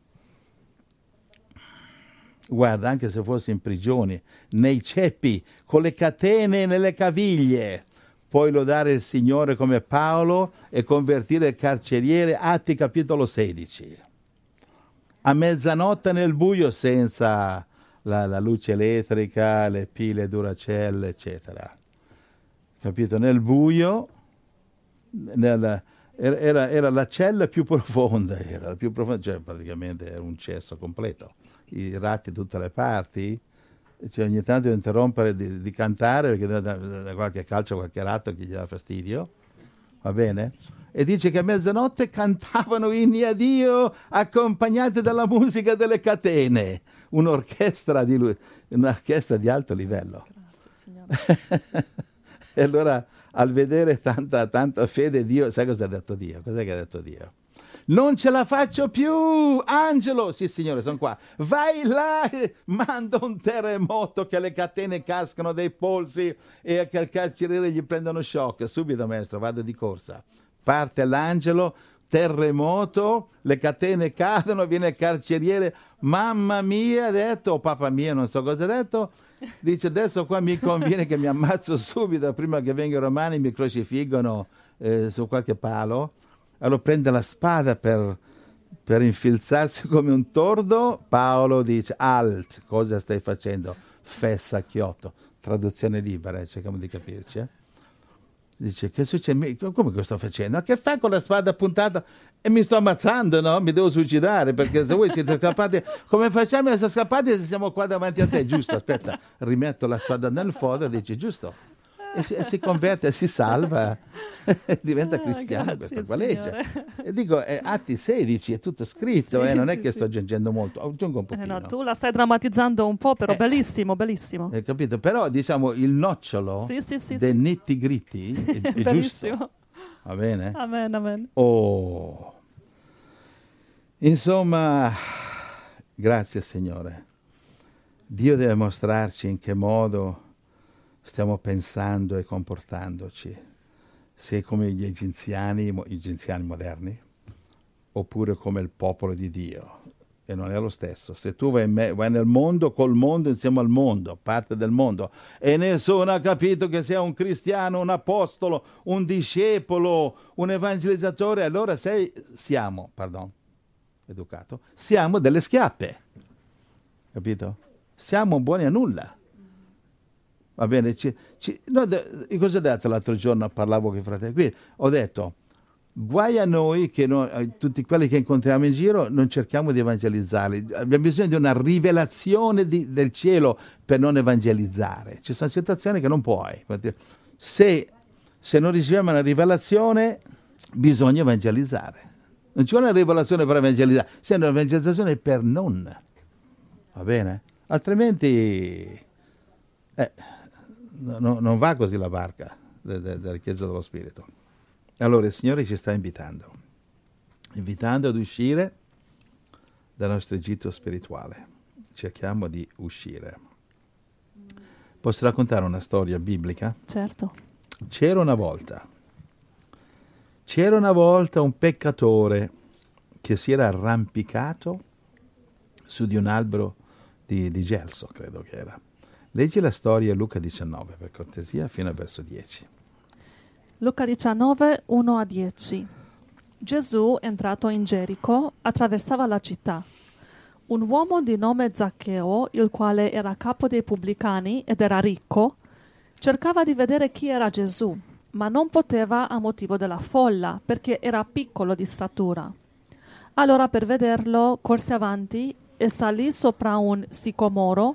Guarda, anche se fossi in prigione, nei ceppi, con le catene nelle caviglie, puoi lodare il Signore come Paolo e convertire il carceriere, Atti capitolo 16. A mezzanotte nel buio senza la luce elettrica, le pile Duracell, eccetera. Capito? Nel buio, era la cella più profonda, cioè praticamente era un cesso completo. I ratti da tutte le parti, cioè ogni tanto devo interrompere di cantare perché da qualche calcio qualche ratto che gli dà fastidio, va bene? E dice che a mezzanotte cantavano inni a Dio accompagnati dalla musica delle catene, un'orchestra di alto livello. Grazie, Signore. E allora al vedere tanta fede, Dio, sai cosa ha detto Dio? Cos'è che ha detto Dio? Non ce la faccio più, Angelo, sì Signore, sono qua, vai là, manda un terremoto che le catene cascano dai polsi e che al carceriere gli prendono shock. Subito maestro, vado di corsa, parte l'angelo, terremoto, le catene cadono, viene il carceriere, mamma mia, ha detto, o papà mia, non so cosa ha detto, dice adesso qua mi conviene che mi ammazzo subito prima che vengano i romani e mi crocifiggono su qualche palo. Allora prende la spada per infilzarsi come un tordo. Paolo dice, alt, cosa stai facendo? Fessa chiotto. Traduzione libera, cerchiamo di capirci. Dice, che succede? Come che sto facendo? Che fai con la spada puntata? E mi sto ammazzando, no? Mi devo suicidare, perché se voi siete scappati, come facciamo a essere scappati se siamo qua davanti a te? Giusto, aspetta, rimetto la spada nel fondo e dice, giusto. e si converte, si salva e diventa cristiano. Grazie, Questa qua legge. Signore. E dico, Atti 16 è tutto scritto, Sì, non è sì, che sì. sto aggiungendo molto, aggiungo un pochino. No, tu la stai drammatizzando un po', però bellissimo, bellissimo. Hai capito? Però diciamo il nocciolo Sì, sì, sì, del sì. nitty gritty è giusto. Bellissimo. Va bene? Amen, amen. Oh. Insomma, grazie Signore. Dio deve mostrarci in che modo stiamo pensando e comportandoci. Se come gli egiziani moderni, oppure come il popolo di Dio. E non è lo stesso. Se tu vai nel mondo, col mondo, insieme al mondo, parte del mondo, e nessuno ha capito che sia un cristiano, un apostolo, un discepolo, un evangelizzatore, allora siamo delle schiappe. Capito? Siamo buoni a nulla. Va bene? Cosa ho detto l'altro giorno? Parlavo con i fratelli qui. Ho detto, guai a noi che tutti quelli che incontriamo in giro non cerchiamo di evangelizzarli. Abbiamo bisogno di una rivelazione del cielo per non evangelizzare. Ci sono situazioni che non puoi. Se non riceviamo una rivelazione, bisogna evangelizzare. Non ci vuole una rivelazione per evangelizzare, c'è una evangelizzazione per non. Va bene? Altrimenti non va così la barca della Chiesa dello Spirito. Allora il Signore ci sta invitando ad uscire dal nostro Egitto spirituale. Cerchiamo di uscire. Posso raccontare una storia biblica? Certo. C'era una volta un peccatore che si era arrampicato su di un albero di gelso, credo che era. Leggi la storia Luca 19, per cortesia, fino al verso 10. Luca 19, 1-10. Gesù, entrato in Gerico, attraversava la città. Un uomo di nome Zaccheo, il quale era capo dei pubblicani ed era ricco, cercava di vedere chi era Gesù, ma non poteva a motivo della folla, perché era piccolo di statura. Allora, per vederlo, corse avanti e salì sopra un sicomoro,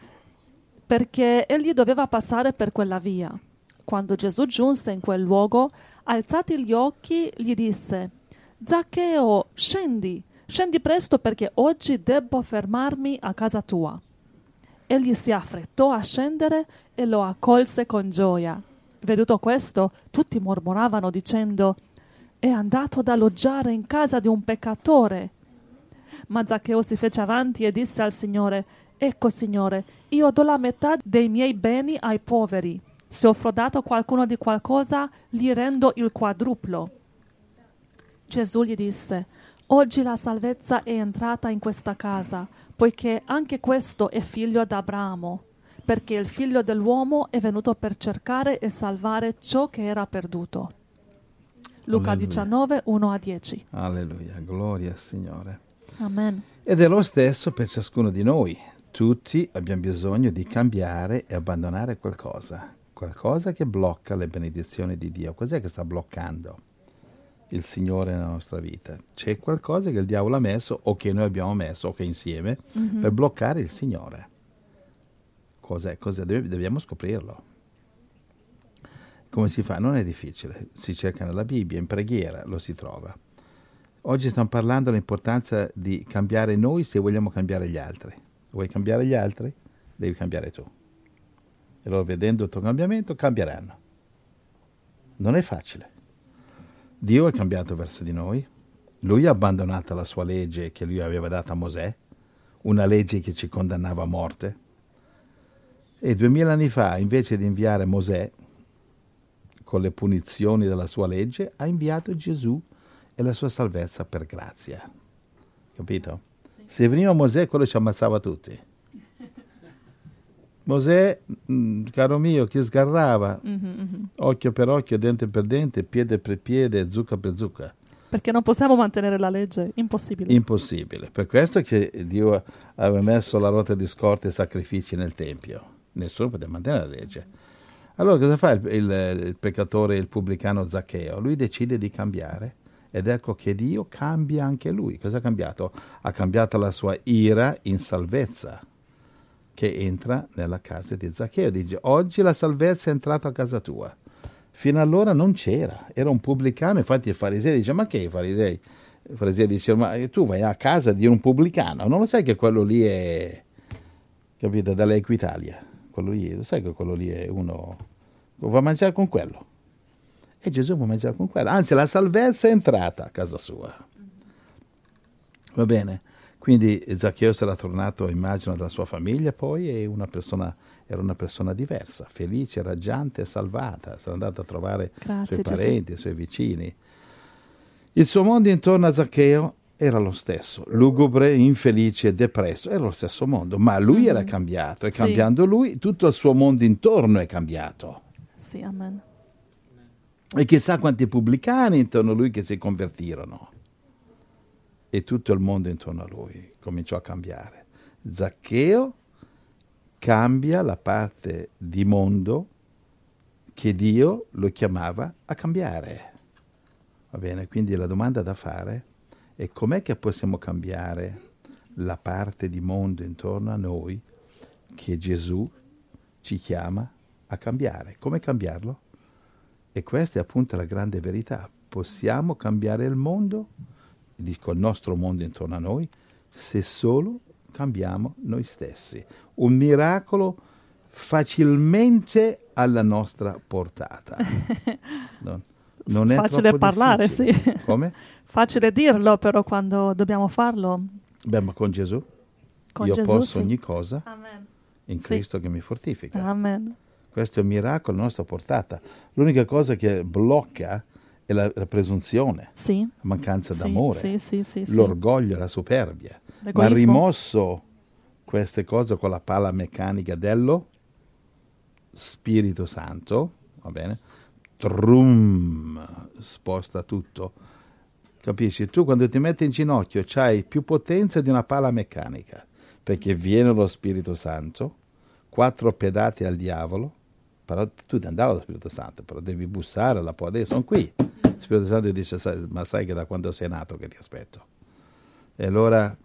perché egli doveva passare per quella via. Quando Gesù giunse in quel luogo, alzati gli occhi, gli disse: Zaccheo, scendi presto, perché oggi debbo fermarmi a casa tua. Egli si affrettò a scendere e lo accolse con gioia. Veduto questo, tutti mormoravano dicendo: è andato ad alloggiare in casa di un peccatore. Ma Zaccheo si fece avanti e disse al Signore: ecco, Signore, io do la metà dei miei beni ai poveri. Se ho frodato qualcuno di qualcosa, gli rendo il quadruplo. Gesù gli disse: oggi la salvezza è entrata in questa casa, poiché anche questo è figlio d'Abramo, perché il figlio dell'uomo è venuto per cercare e salvare ciò che era perduto. Luca Alleluia. 19, 1-10. Alleluia, gloria al Signore. Amen. Ed è lo stesso per ciascuno di noi. Tutti abbiamo bisogno di cambiare e abbandonare qualcosa che blocca le benedizioni di Dio. Cos'è che sta bloccando il Signore nella nostra vita? C'è qualcosa che il diavolo ha messo, o che noi abbiamo messo, o che insieme, per bloccare il Signore. Cos'è? Dobbiamo scoprirlo. Come si fa? Non è difficile. Si cerca nella Bibbia, in preghiera, lo si trova. Oggi stiamo parlando dell'importanza di cambiare noi se vogliamo cambiare gli altri. Vuoi cambiare gli altri? Devi cambiare tu. E loro, vedendo il tuo cambiamento, cambieranno. Non è facile. Dio è cambiato verso di noi. Lui ha abbandonato la sua legge che lui aveva data a Mosè, una legge che ci condannava a morte. E 2000 anni fa, invece di inviare Mosè con le punizioni della sua legge, ha inviato Gesù e la sua salvezza per grazia. Capito? Sì. Se veniva Mosè, quello ci ammazzava tutti. Mosè, caro mio, che sgarrava, occhio per occhio, dente per dente, piede per piede, zucca per zucca. Perché non possiamo mantenere la legge, impossibile. Impossibile. Per questo che Dio aveva messo la ruota di scorta e sacrifici nel Tempio. Nessuno poteva mantenere la legge. Allora cosa fa il peccatore, il pubblicano Zaccheo? Lui decide di cambiare, ed ecco che Dio cambia anche lui. Cosa ha cambiato? Ha cambiato la sua ira in salvezza. che entra nella casa di Zaccheo. Dice, oggi la salvezza è entrata a casa tua. Fino allora non c'era, era un pubblicano. Infatti il fariseo dice, ma che i farisei? Il fariseo dice, ma tu vai a casa di un pubblicano, non lo sai che quello lì è, capito, dall'Equitalia? Quello lì, lo sai che quello lì è uno, va a mangiare con quello. E Gesù può mangiare con quello. Anzi, la salvezza è entrata a casa sua. Va bene? Quindi Zaccheo sarà tornato, immagino, dalla sua famiglia poi, e era una persona diversa, felice, raggiante, salvata. Sarà andato a trovare i suoi parenti, i suoi vicini. Il suo mondo intorno a Zaccheo era lo stesso, lugubre, infelice, depresso, era lo stesso mondo, ma lui era cambiato, e cambiando lui, tutto il suo mondo intorno è cambiato. Sì, amen. E chissà quanti pubblicani intorno a lui che si convertirono. E tutto il mondo intorno a lui cominciò a cambiare. Zaccheo cambia la parte di mondo che Dio lo chiamava a cambiare. Va bene? Quindi la domanda da fare è: com'è che possiamo cambiare la parte di mondo intorno a noi che Gesù ci chiama a cambiare? Come cambiarlo? E questa è appunto la grande verità. Possiamo cambiare il mondo, dico il nostro mondo intorno a noi, se solo cambiamo noi stessi. Un miracolo facilmente alla nostra portata. Non è facile parlare, difficile. sì. Come? Facile dirlo, però quando dobbiamo farlo. Beh, ma con Gesù? Con io Gesù, posso ogni cosa Amen. in Cristo che mi fortifica. Amen. Questo è un miracolo alla nostra portata. L'unica cosa che blocca è la presunzione, la mancanza d'amore, l'orgoglio, la superbia. L'egoismo. Ma rimosso queste cose con la pala meccanica dello Spirito Santo, va bene? Trum, sposta tutto. Capisci? Tu quando ti metti in ginocchio c'hai più potenza di una pala meccanica, perché viene lo Spirito Santo, 4 pedate al diavolo, però tu ti andare allo Spirito Santo, però devi bussare alla porta, sono qui. Lo Spirito Santo dice, ma sai che da quando sei nato che ti aspetto. E allora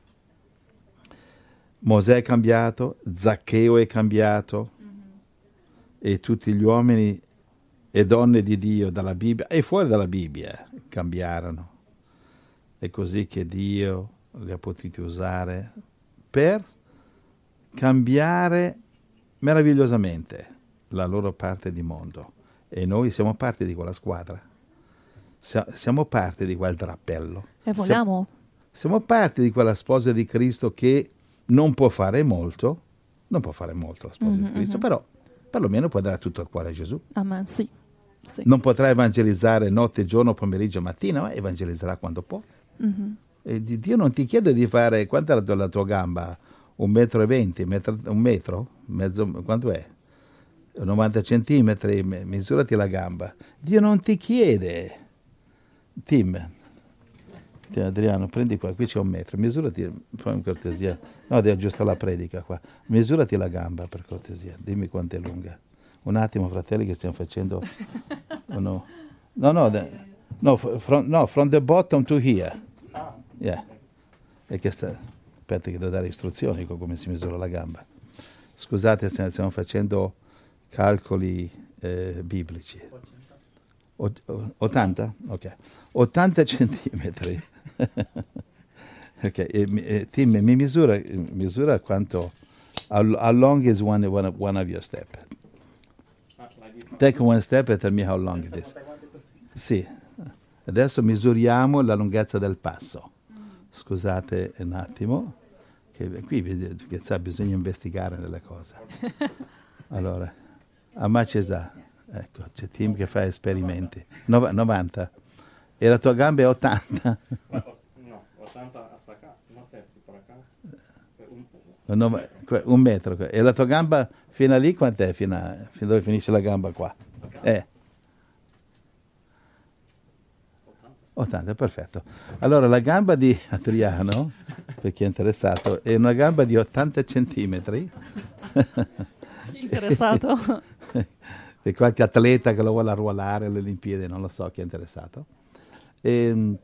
Mosè è cambiato, Zaccheo è cambiato, e tutti gli uomini e donne di Dio dalla Bibbia e fuori dalla Bibbia cambiarono. È così che Dio li ha potuti usare per cambiare meravigliosamente la loro parte di mondo. E noi siamo parte di quella squadra. Siamo parte di quel drappello. E vogliamo? Siamo parte di quella sposa di Cristo che non può fare molto la sposa di Cristo, però perlomeno può dare tutto il cuore a Gesù. Amen, sì. Non potrà evangelizzare notte, giorno, pomeriggio, mattina, ma evangelizzerà quando può. E Dio non ti chiede di fare, quanto è la tua gamba? 1,20 m, un metro? Mezzo, quanto è? 90 centimetri, misurati la gamba. Dio non ti chiede. Tim, Adriano, prendi qua, qui c'è 1 metro, misurati, fai una cortesia. No, devi aggiustare la predica qua. Misurati la gamba, per cortesia, dimmi quanto è lunga. Un attimo, fratelli, che stiamo facendo... No, from the bottom to here. Yeah. Aspetta che devo dare istruzioni con come si misura la gamba. Scusate, stiamo facendo calcoli biblici. 80? Ok. 80 centimetri. Ok, Tim, mi misura quanto... How long is one of your step? Take one step and tell me how long it is. Sì. Adesso misuriamo la lunghezza del passo. Scusate un attimo, che qui bisogna investigare delle cose. Allora, how much is that? Ecco, c'è Tim che fa esperimenti. 90. E la tua gamba è 80? No, 80 hasta acá, no sé si por acá. 1 metro. E la tua gamba fino a lì quant'è? Fino dove finisce la gamba qua? 80, perfetto. Allora la gamba di Adriano, per chi è interessato, è una gamba di 80 centimetri. Interessato? Per qualche atleta che lo vuole arruolare alle Olimpiadi, non lo so chi è interessato. Il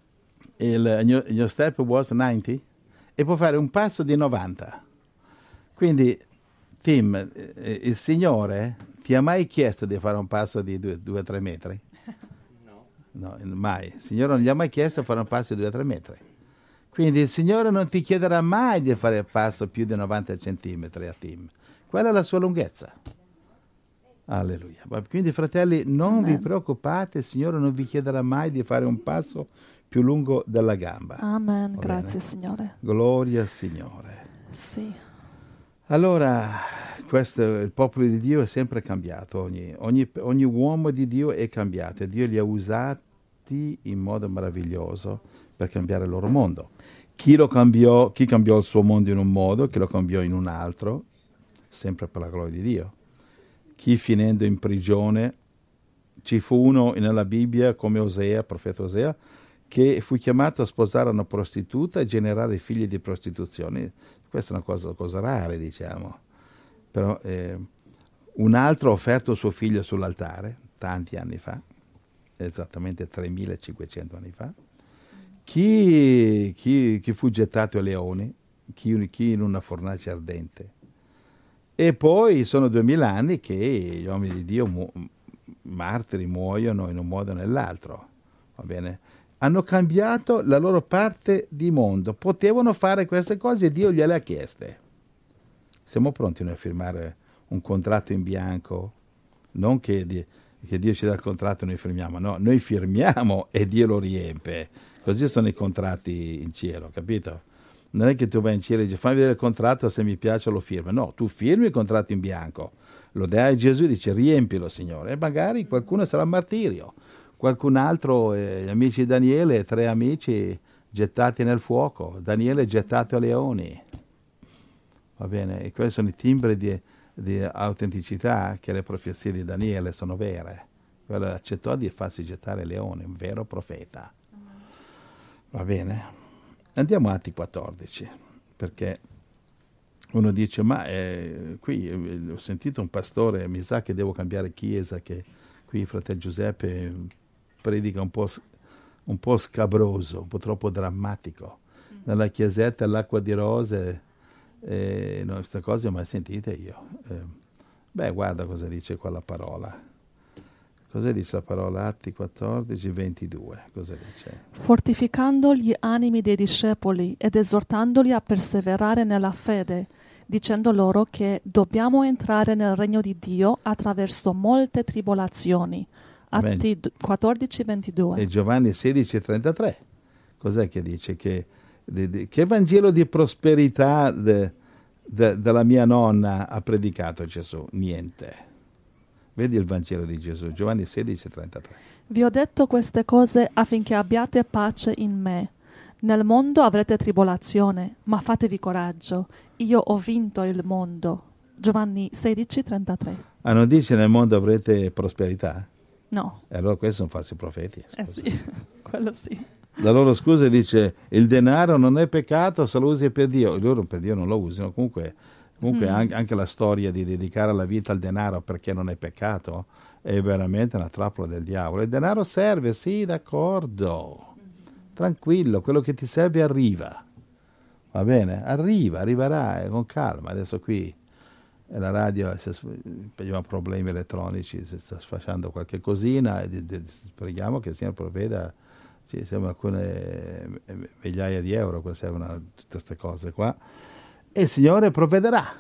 your step was 90 e può fare un passo di 90. Quindi, Tim, il Signore ti ha mai chiesto di fare un passo di 2-3 metri? No. No, mai. Il Signore non gli ha mai chiesto di fare un passo di 2-3 metri. Quindi il Signore non ti chiederà mai di fare il passo più di 90 centimetri a Tim. Quella è la sua lunghezza. Alleluia. Quindi, fratelli, non Amen. vi preoccupate, il Signore non vi chiederà mai di fare un passo più lungo della gamba. Amen. Va Grazie, bene? Signore. Gloria al Signore. Sì. Allora, il popolo di Dio è sempre cambiato, ogni uomo di Dio è cambiato e Dio li ha usati in modo meraviglioso per cambiare il loro mondo. Chi cambiò il suo mondo in un modo, chi lo cambiò in un altro, sempre per la gloria di Dio. Chi finendo in prigione, ci fu uno nella Bibbia come Osea, profeta Osea, che fu chiamato a sposare una prostituta e generare figli di prostituzione. Questa è una cosa rara, diciamo. Però un altro ha offerto suo figlio sull'altare, tanti anni fa, esattamente 3500 anni fa. Chi fu gettato ai leoni, chi in una fornace ardente. E poi sono 2000 anni che gli uomini di Dio, martiri, muoiono in un modo o nell'altro. Va bene? Hanno cambiato la loro parte di mondo. Potevano fare queste cose e Dio gliele ha chieste. Siamo pronti noi a firmare un contratto in bianco? Non che Dio ci dà il contratto e noi firmiamo. No, noi firmiamo e Dio lo riempie. Così sono i contratti in cielo, capito? Non è che tu vai in cielo e dici fammi vedere il contratto, se mi piace lo firmo. No, tu firmi il contratto in bianco, lo dai a Gesù e dici riempilo, Signore. E magari qualcuno sarà martirio. Qualcun altro, gli amici di Daniele, 3 amici gettati nel fuoco, Daniele gettato ai leoni. Va bene? E questi sono i timbri di autenticità che le profezie di Daniele sono vere. Quello accettò di farsi gettare ai leoni, un vero profeta. Va bene? Andiamo a Atti 14, perché uno dice, ma qui ho sentito un pastore, mi sa che devo cambiare chiesa, che qui il fratello Giuseppe predica un po' scabroso, un po' troppo drammatico. Nella chiesetta l'acqua di rose, no, queste cose mai sentite io. Guarda cosa dice qua la parola. Cosa dice la parola? Atti 14, 22. Cosa dice? Fortificando gli animi dei discepoli ed esortandoli a perseverare nella fede, dicendo loro che dobbiamo entrare nel regno di Dio attraverso molte tribolazioni. Atti 14, 22. E Giovanni 16, 33. Cos'è che dice? Che Vangelo di prosperità della mia nonna ha predicato Gesù? Niente. Vedi il Vangelo di Gesù, Giovanni 16, 33. Vi ho detto queste cose affinché abbiate pace in me. Nel mondo avrete tribolazione, ma fatevi coraggio. Io ho vinto il mondo. Giovanni 16, 33. Ah, non dice nel mondo avrete prosperità? No. E allora questi sono falsi profeti. Sì, quello sì. La loro scusa dice, il denaro non è peccato se lo usi per Dio. Loro per Dio non lo usano, comunque anche la storia di dedicare la vita al denaro perché non è peccato è veramente una trappola del diavolo. Il denaro serve, sì, d'accordo, tranquillo, quello che ti serve arriva, va bene? Arriverà con calma. Adesso qui la radio abbiamo problemi elettronici, si sta sfasciando qualche cosina e preghiamo che il Signore provveda. Ci servono alcune migliaia di euro, servono tutte queste cose qua. E il Signore provvederà.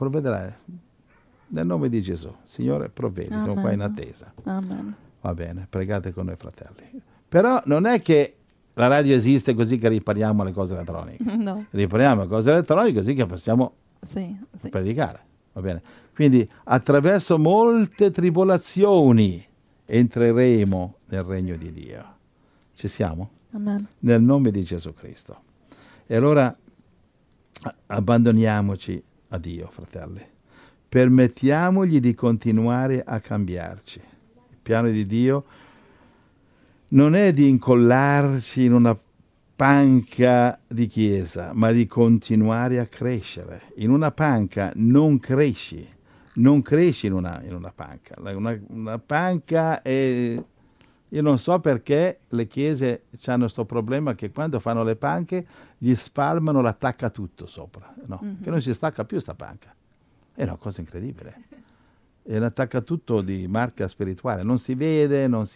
Nel nome di Gesù. Signore, provvedi. Amen. Siamo qua in attesa. Amen. Va bene, pregate con noi, fratelli. Però non è che la radio esiste così che ripariamo le cose elettroniche. No. Ripariamo le cose elettroniche così che possiamo Sì. predicare. Va bene? Quindi attraverso molte tribolazioni entreremo nel regno di Dio. Ci siamo? Amen. Nel nome di Gesù Cristo. E allora abbandoniamoci a Dio, fratelli. Permettiamogli di continuare a cambiarci. Il piano di Dio non è di incollarci in una panca di chiesa, ma di continuare a crescere. In una panca non cresci in una panca. Una panca è Io non so perché le chiese hanno questo problema che quando fanno le panche gli spalmano l'attacca tutto sopra, no? Che non si stacca più sta panca. È una cosa incredibile. È un attacca tutto di marca spirituale, non si vede, non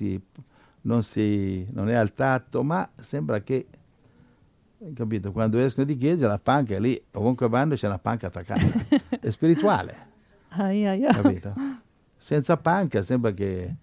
è al tatto, ma sembra che, capito, quando escono di chiesa la panca è lì, ovunque vanno c'è una panca attaccata. È spirituale, capito? Senza panca sembra che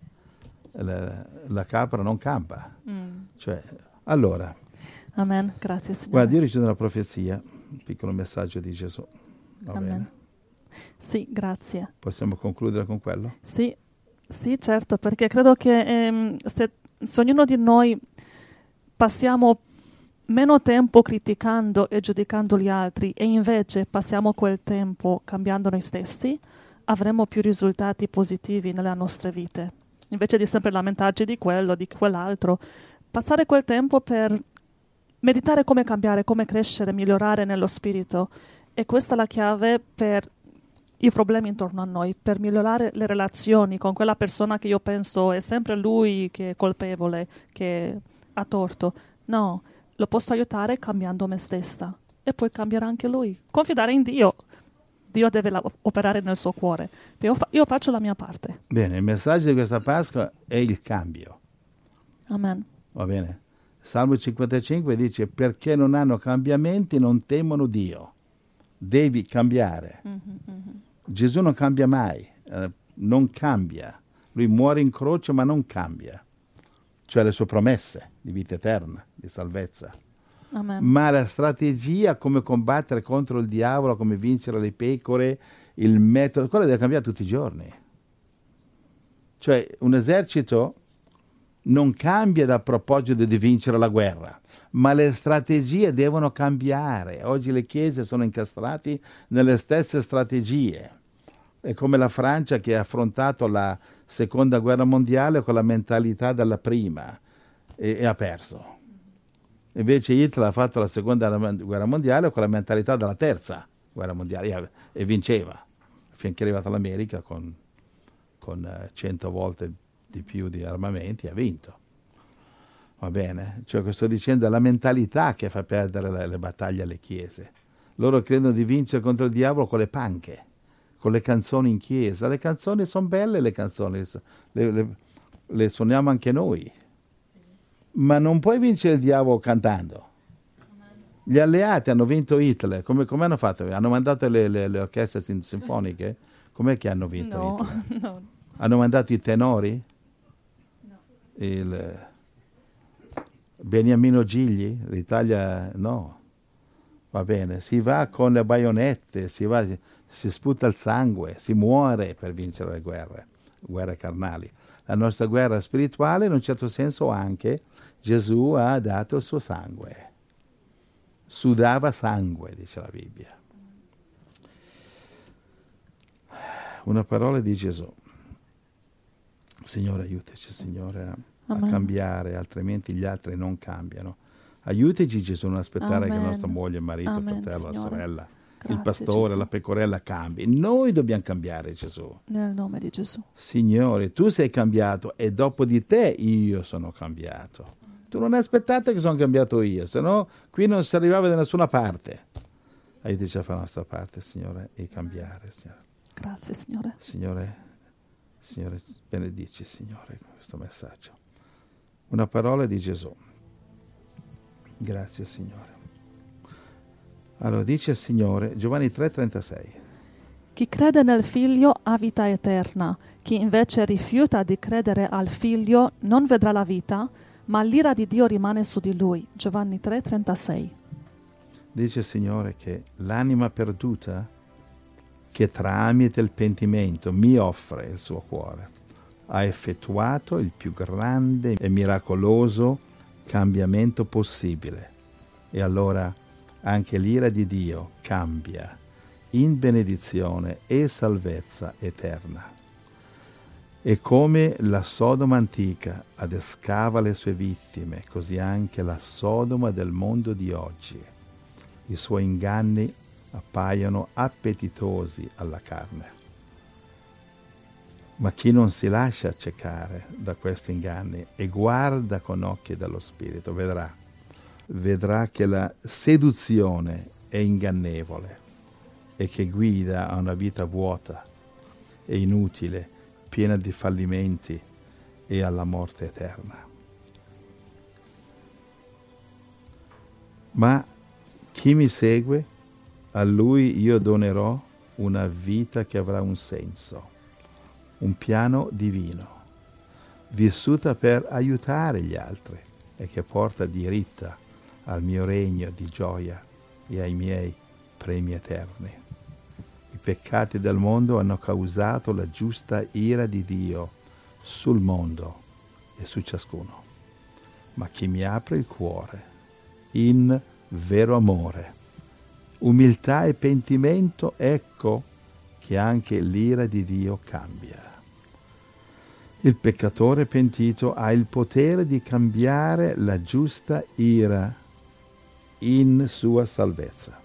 la capra non campa. Cioè, allora, Amen. Grazie, Signore. guarda, io ho ricevuto una profezia, un piccolo messaggio di Gesù. Va Amen. bene? Sì, grazie. Possiamo concludere con quello? Sì, certo, perché credo che se ognuno di noi passiamo meno tempo criticando e giudicando gli altri e invece passiamo quel tempo cambiando noi stessi, avremo più risultati positivi nelle nostre vite. Invece di sempre lamentarci di quello, di quell'altro, passare quel tempo per meditare come cambiare, come crescere, migliorare nello spirito. E questa è la chiave per i problemi intorno a noi, per migliorare le relazioni con quella persona che io penso è sempre lui che è colpevole, che ha torto. No, lo posso aiutare cambiando me stessa e poi cambierà anche lui. Confidare in Dio. Dio deve operare nel suo cuore. Io faccio la mia parte. Bene, il messaggio di questa Pasqua è il cambio. Amen. Va bene? Salmo 55 dice: perché non hanno cambiamenti non temono Dio. Devi cambiare. Gesù non cambia mai, non cambia. Lui muore in croce ma non cambia. Cioè le sue promesse di vita eterna, di salvezza. Amen. Ma la strategia, come combattere contro il diavolo, come vincere le pecore, il metodo, quello deve cambiare tutti i giorni. Cioè un esercito non cambia dal proposito di vincere la guerra, ma le strategie devono cambiare. Oggi le chiese sono incastrate nelle stesse strategie. È come la Francia che ha affrontato la seconda guerra mondiale con la mentalità della prima e ha perso. Invece Hitler ha fatto la seconda guerra mondiale con la mentalità della terza guerra mondiale e vinceva, finché è arrivata l'America con 100 volte di più di armamenti, ha vinto. Va bene? Cioè, che sto dicendo, è la mentalità che fa perdere le battaglie alle chiese. Loro credono di vincere contro il diavolo con le panche, con le canzoni in chiesa. Le canzoni sono belle, le canzoni, le suoniamo anche noi. Ma non puoi vincere il diavolo cantando. Gli alleati hanno vinto Hitler. Come hanno fatto? Hanno mandato le orchestre sinfoniche? Com'è che hanno vinto Hitler? No. Hanno mandato i tenori? Il Beniamino Gigli? L'Italia no. Va bene, si va con le baionette, si sputa il sangue, si muore per vincere le guerre carnali. La nostra guerra spirituale, in un certo senso anche, Gesù ha dato il suo sangue. Sudava sangue, dice la Bibbia. Una parola di Gesù. Signore, aiutaci, Signore, a cambiare, altrimenti gli altri non cambiano. Aiutaci, Gesù, a non aspettare che nostra moglie, marito, fratello, la sorella, Grazie, il pastore, Gesù. la pecorella cambi. Noi dobbiamo cambiare, Gesù. Nel nome di Gesù. Signore, tu sei cambiato e dopo di te io sono cambiato. Tu non hai aspettato che sono cambiato io, se no qui non si arrivava da nessuna parte. Aiutaci a fare la nostra parte, Signore, e cambiare, Signore. Grazie, Signore. Signore, benedici, Signore, questo messaggio. Una parola di Gesù. Grazie, Signore. Allora, dice il Signore, Giovanni 3,36. Chi crede nel Figlio ha vita eterna. Chi invece rifiuta di credere al Figlio non vedrà la vita, ma l'ira di Dio rimane su di lui. Giovanni 3,36. Dice il Signore che l'anima perduta, che tramite il pentimento mi offre il suo cuore, ha effettuato il più grande e miracoloso cambiamento possibile. E allora anche l'ira di Dio cambia in benedizione e salvezza eterna. E come la Sodoma antica adescava le sue vittime, così anche la Sodoma del mondo di oggi. I suoi inganni appaiono appetitosi alla carne. Ma chi non si lascia accecare da questi inganni e guarda con occhi dello Spirito vedrà che la seduzione è ingannevole e che guida a una vita vuota e inutile, piena di fallimenti e alla morte eterna. Ma chi mi segue, a lui io donerò una vita che avrà un senso, un piano divino, vissuta per aiutare gli altri e che porta diritta al mio regno di gioia e ai miei premi eterni. I peccati del mondo hanno causato la giusta ira di Dio sul mondo e su ciascuno. Ma chi mi apre il cuore in vero amore, umiltà e pentimento, ecco che anche l'ira di Dio cambia. Il peccatore pentito ha il potere di cambiare la giusta ira in sua salvezza.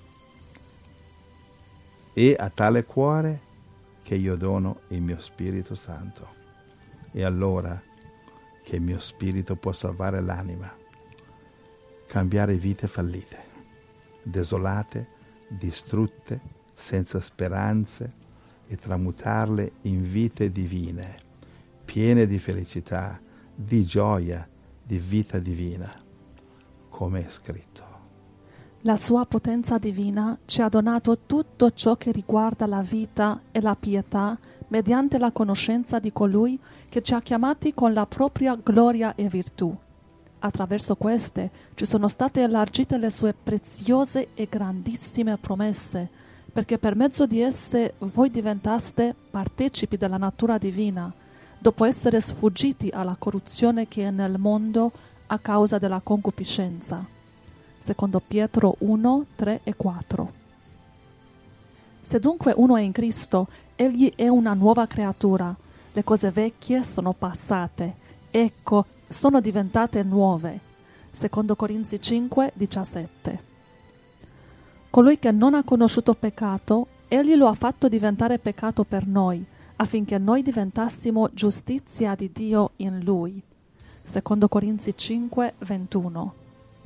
E a tale cuore che io dono il mio Spirito Santo. E allora che il mio Spirito può salvare l'anima, cambiare vite fallite, desolate, distrutte, senza speranze, e tramutarle in vite divine, piene di felicità, di gioia, di vita divina, come è scritto. La sua potenza divina ci ha donato tutto ciò che riguarda la vita e la pietà mediante la conoscenza di colui che ci ha chiamati con la propria gloria e virtù. Attraverso queste ci sono state elargite le sue preziose e grandissime promesse, perché per mezzo di esse voi diventaste partecipi della natura divina, dopo essere sfuggiti alla corruzione che è nel mondo a causa della concupiscenza. Secondo Pietro 1, 3 e 4. Se dunque uno è in Cristo, egli è una nuova creatura. Le cose vecchie sono passate, ecco, sono diventate nuove. Secondo Corinzi 5, 17. Colui che non ha conosciuto peccato, egli lo ha fatto diventare peccato per noi, affinché noi diventassimo giustizia di Dio in lui. Secondo Corinzi 5, 21.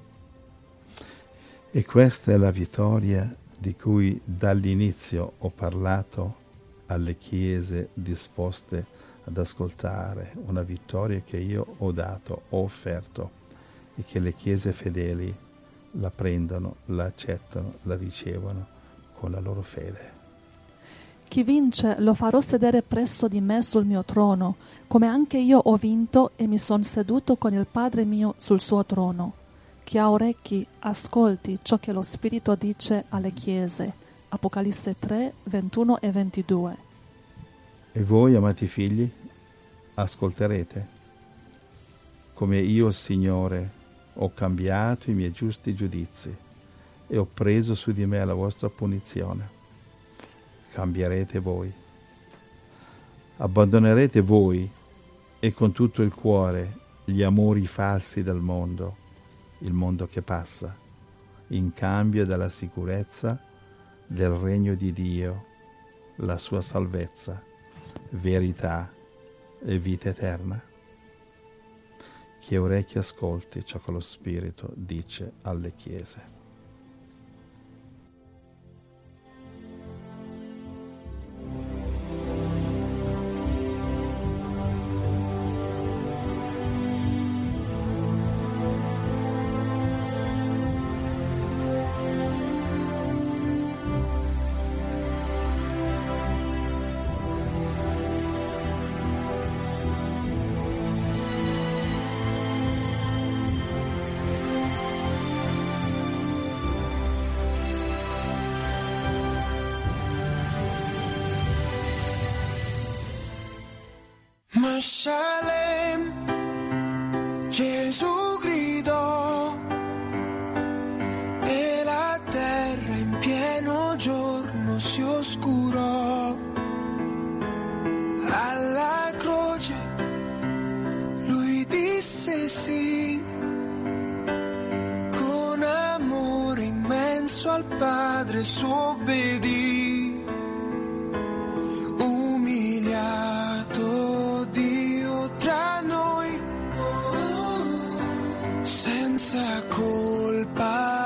E questa è la vittoria di cui dall'inizio ho parlato alle chiese disposte ad ascoltare, una vittoria che io ho dato, ho offerto, e che le chiese fedeli la prendono, la accettano, la ricevono con la loro fede. Chi vince lo farò sedere presso di me sul mio trono, come anche io ho vinto e mi son seduto con il Padre mio sul suo trono. Chi ha orecchi, ascolti ciò che lo Spirito dice alle chiese. Apocalisse 3, 21 e 22. E voi, amati figli, ascolterete? Come io, Signore, ho cambiato i miei giusti giudizi e ho preso su di me la vostra punizione. Cambierete voi. Abbandonerete voi e con tutto il cuore gli amori falsi del mondo, il mondo che passa, in cambio della sicurezza del regno di Dio, la sua salvezza, verità e vita eterna. Chi ha orecchi ascolti ciò che lo Spirito dice alle chiese. Shalem, Gesù gridò e la terra in pieno giorno si oscurò. Alla croce lui disse sì, con amore immenso al Padre s'obbedì, umiliato senza colpa.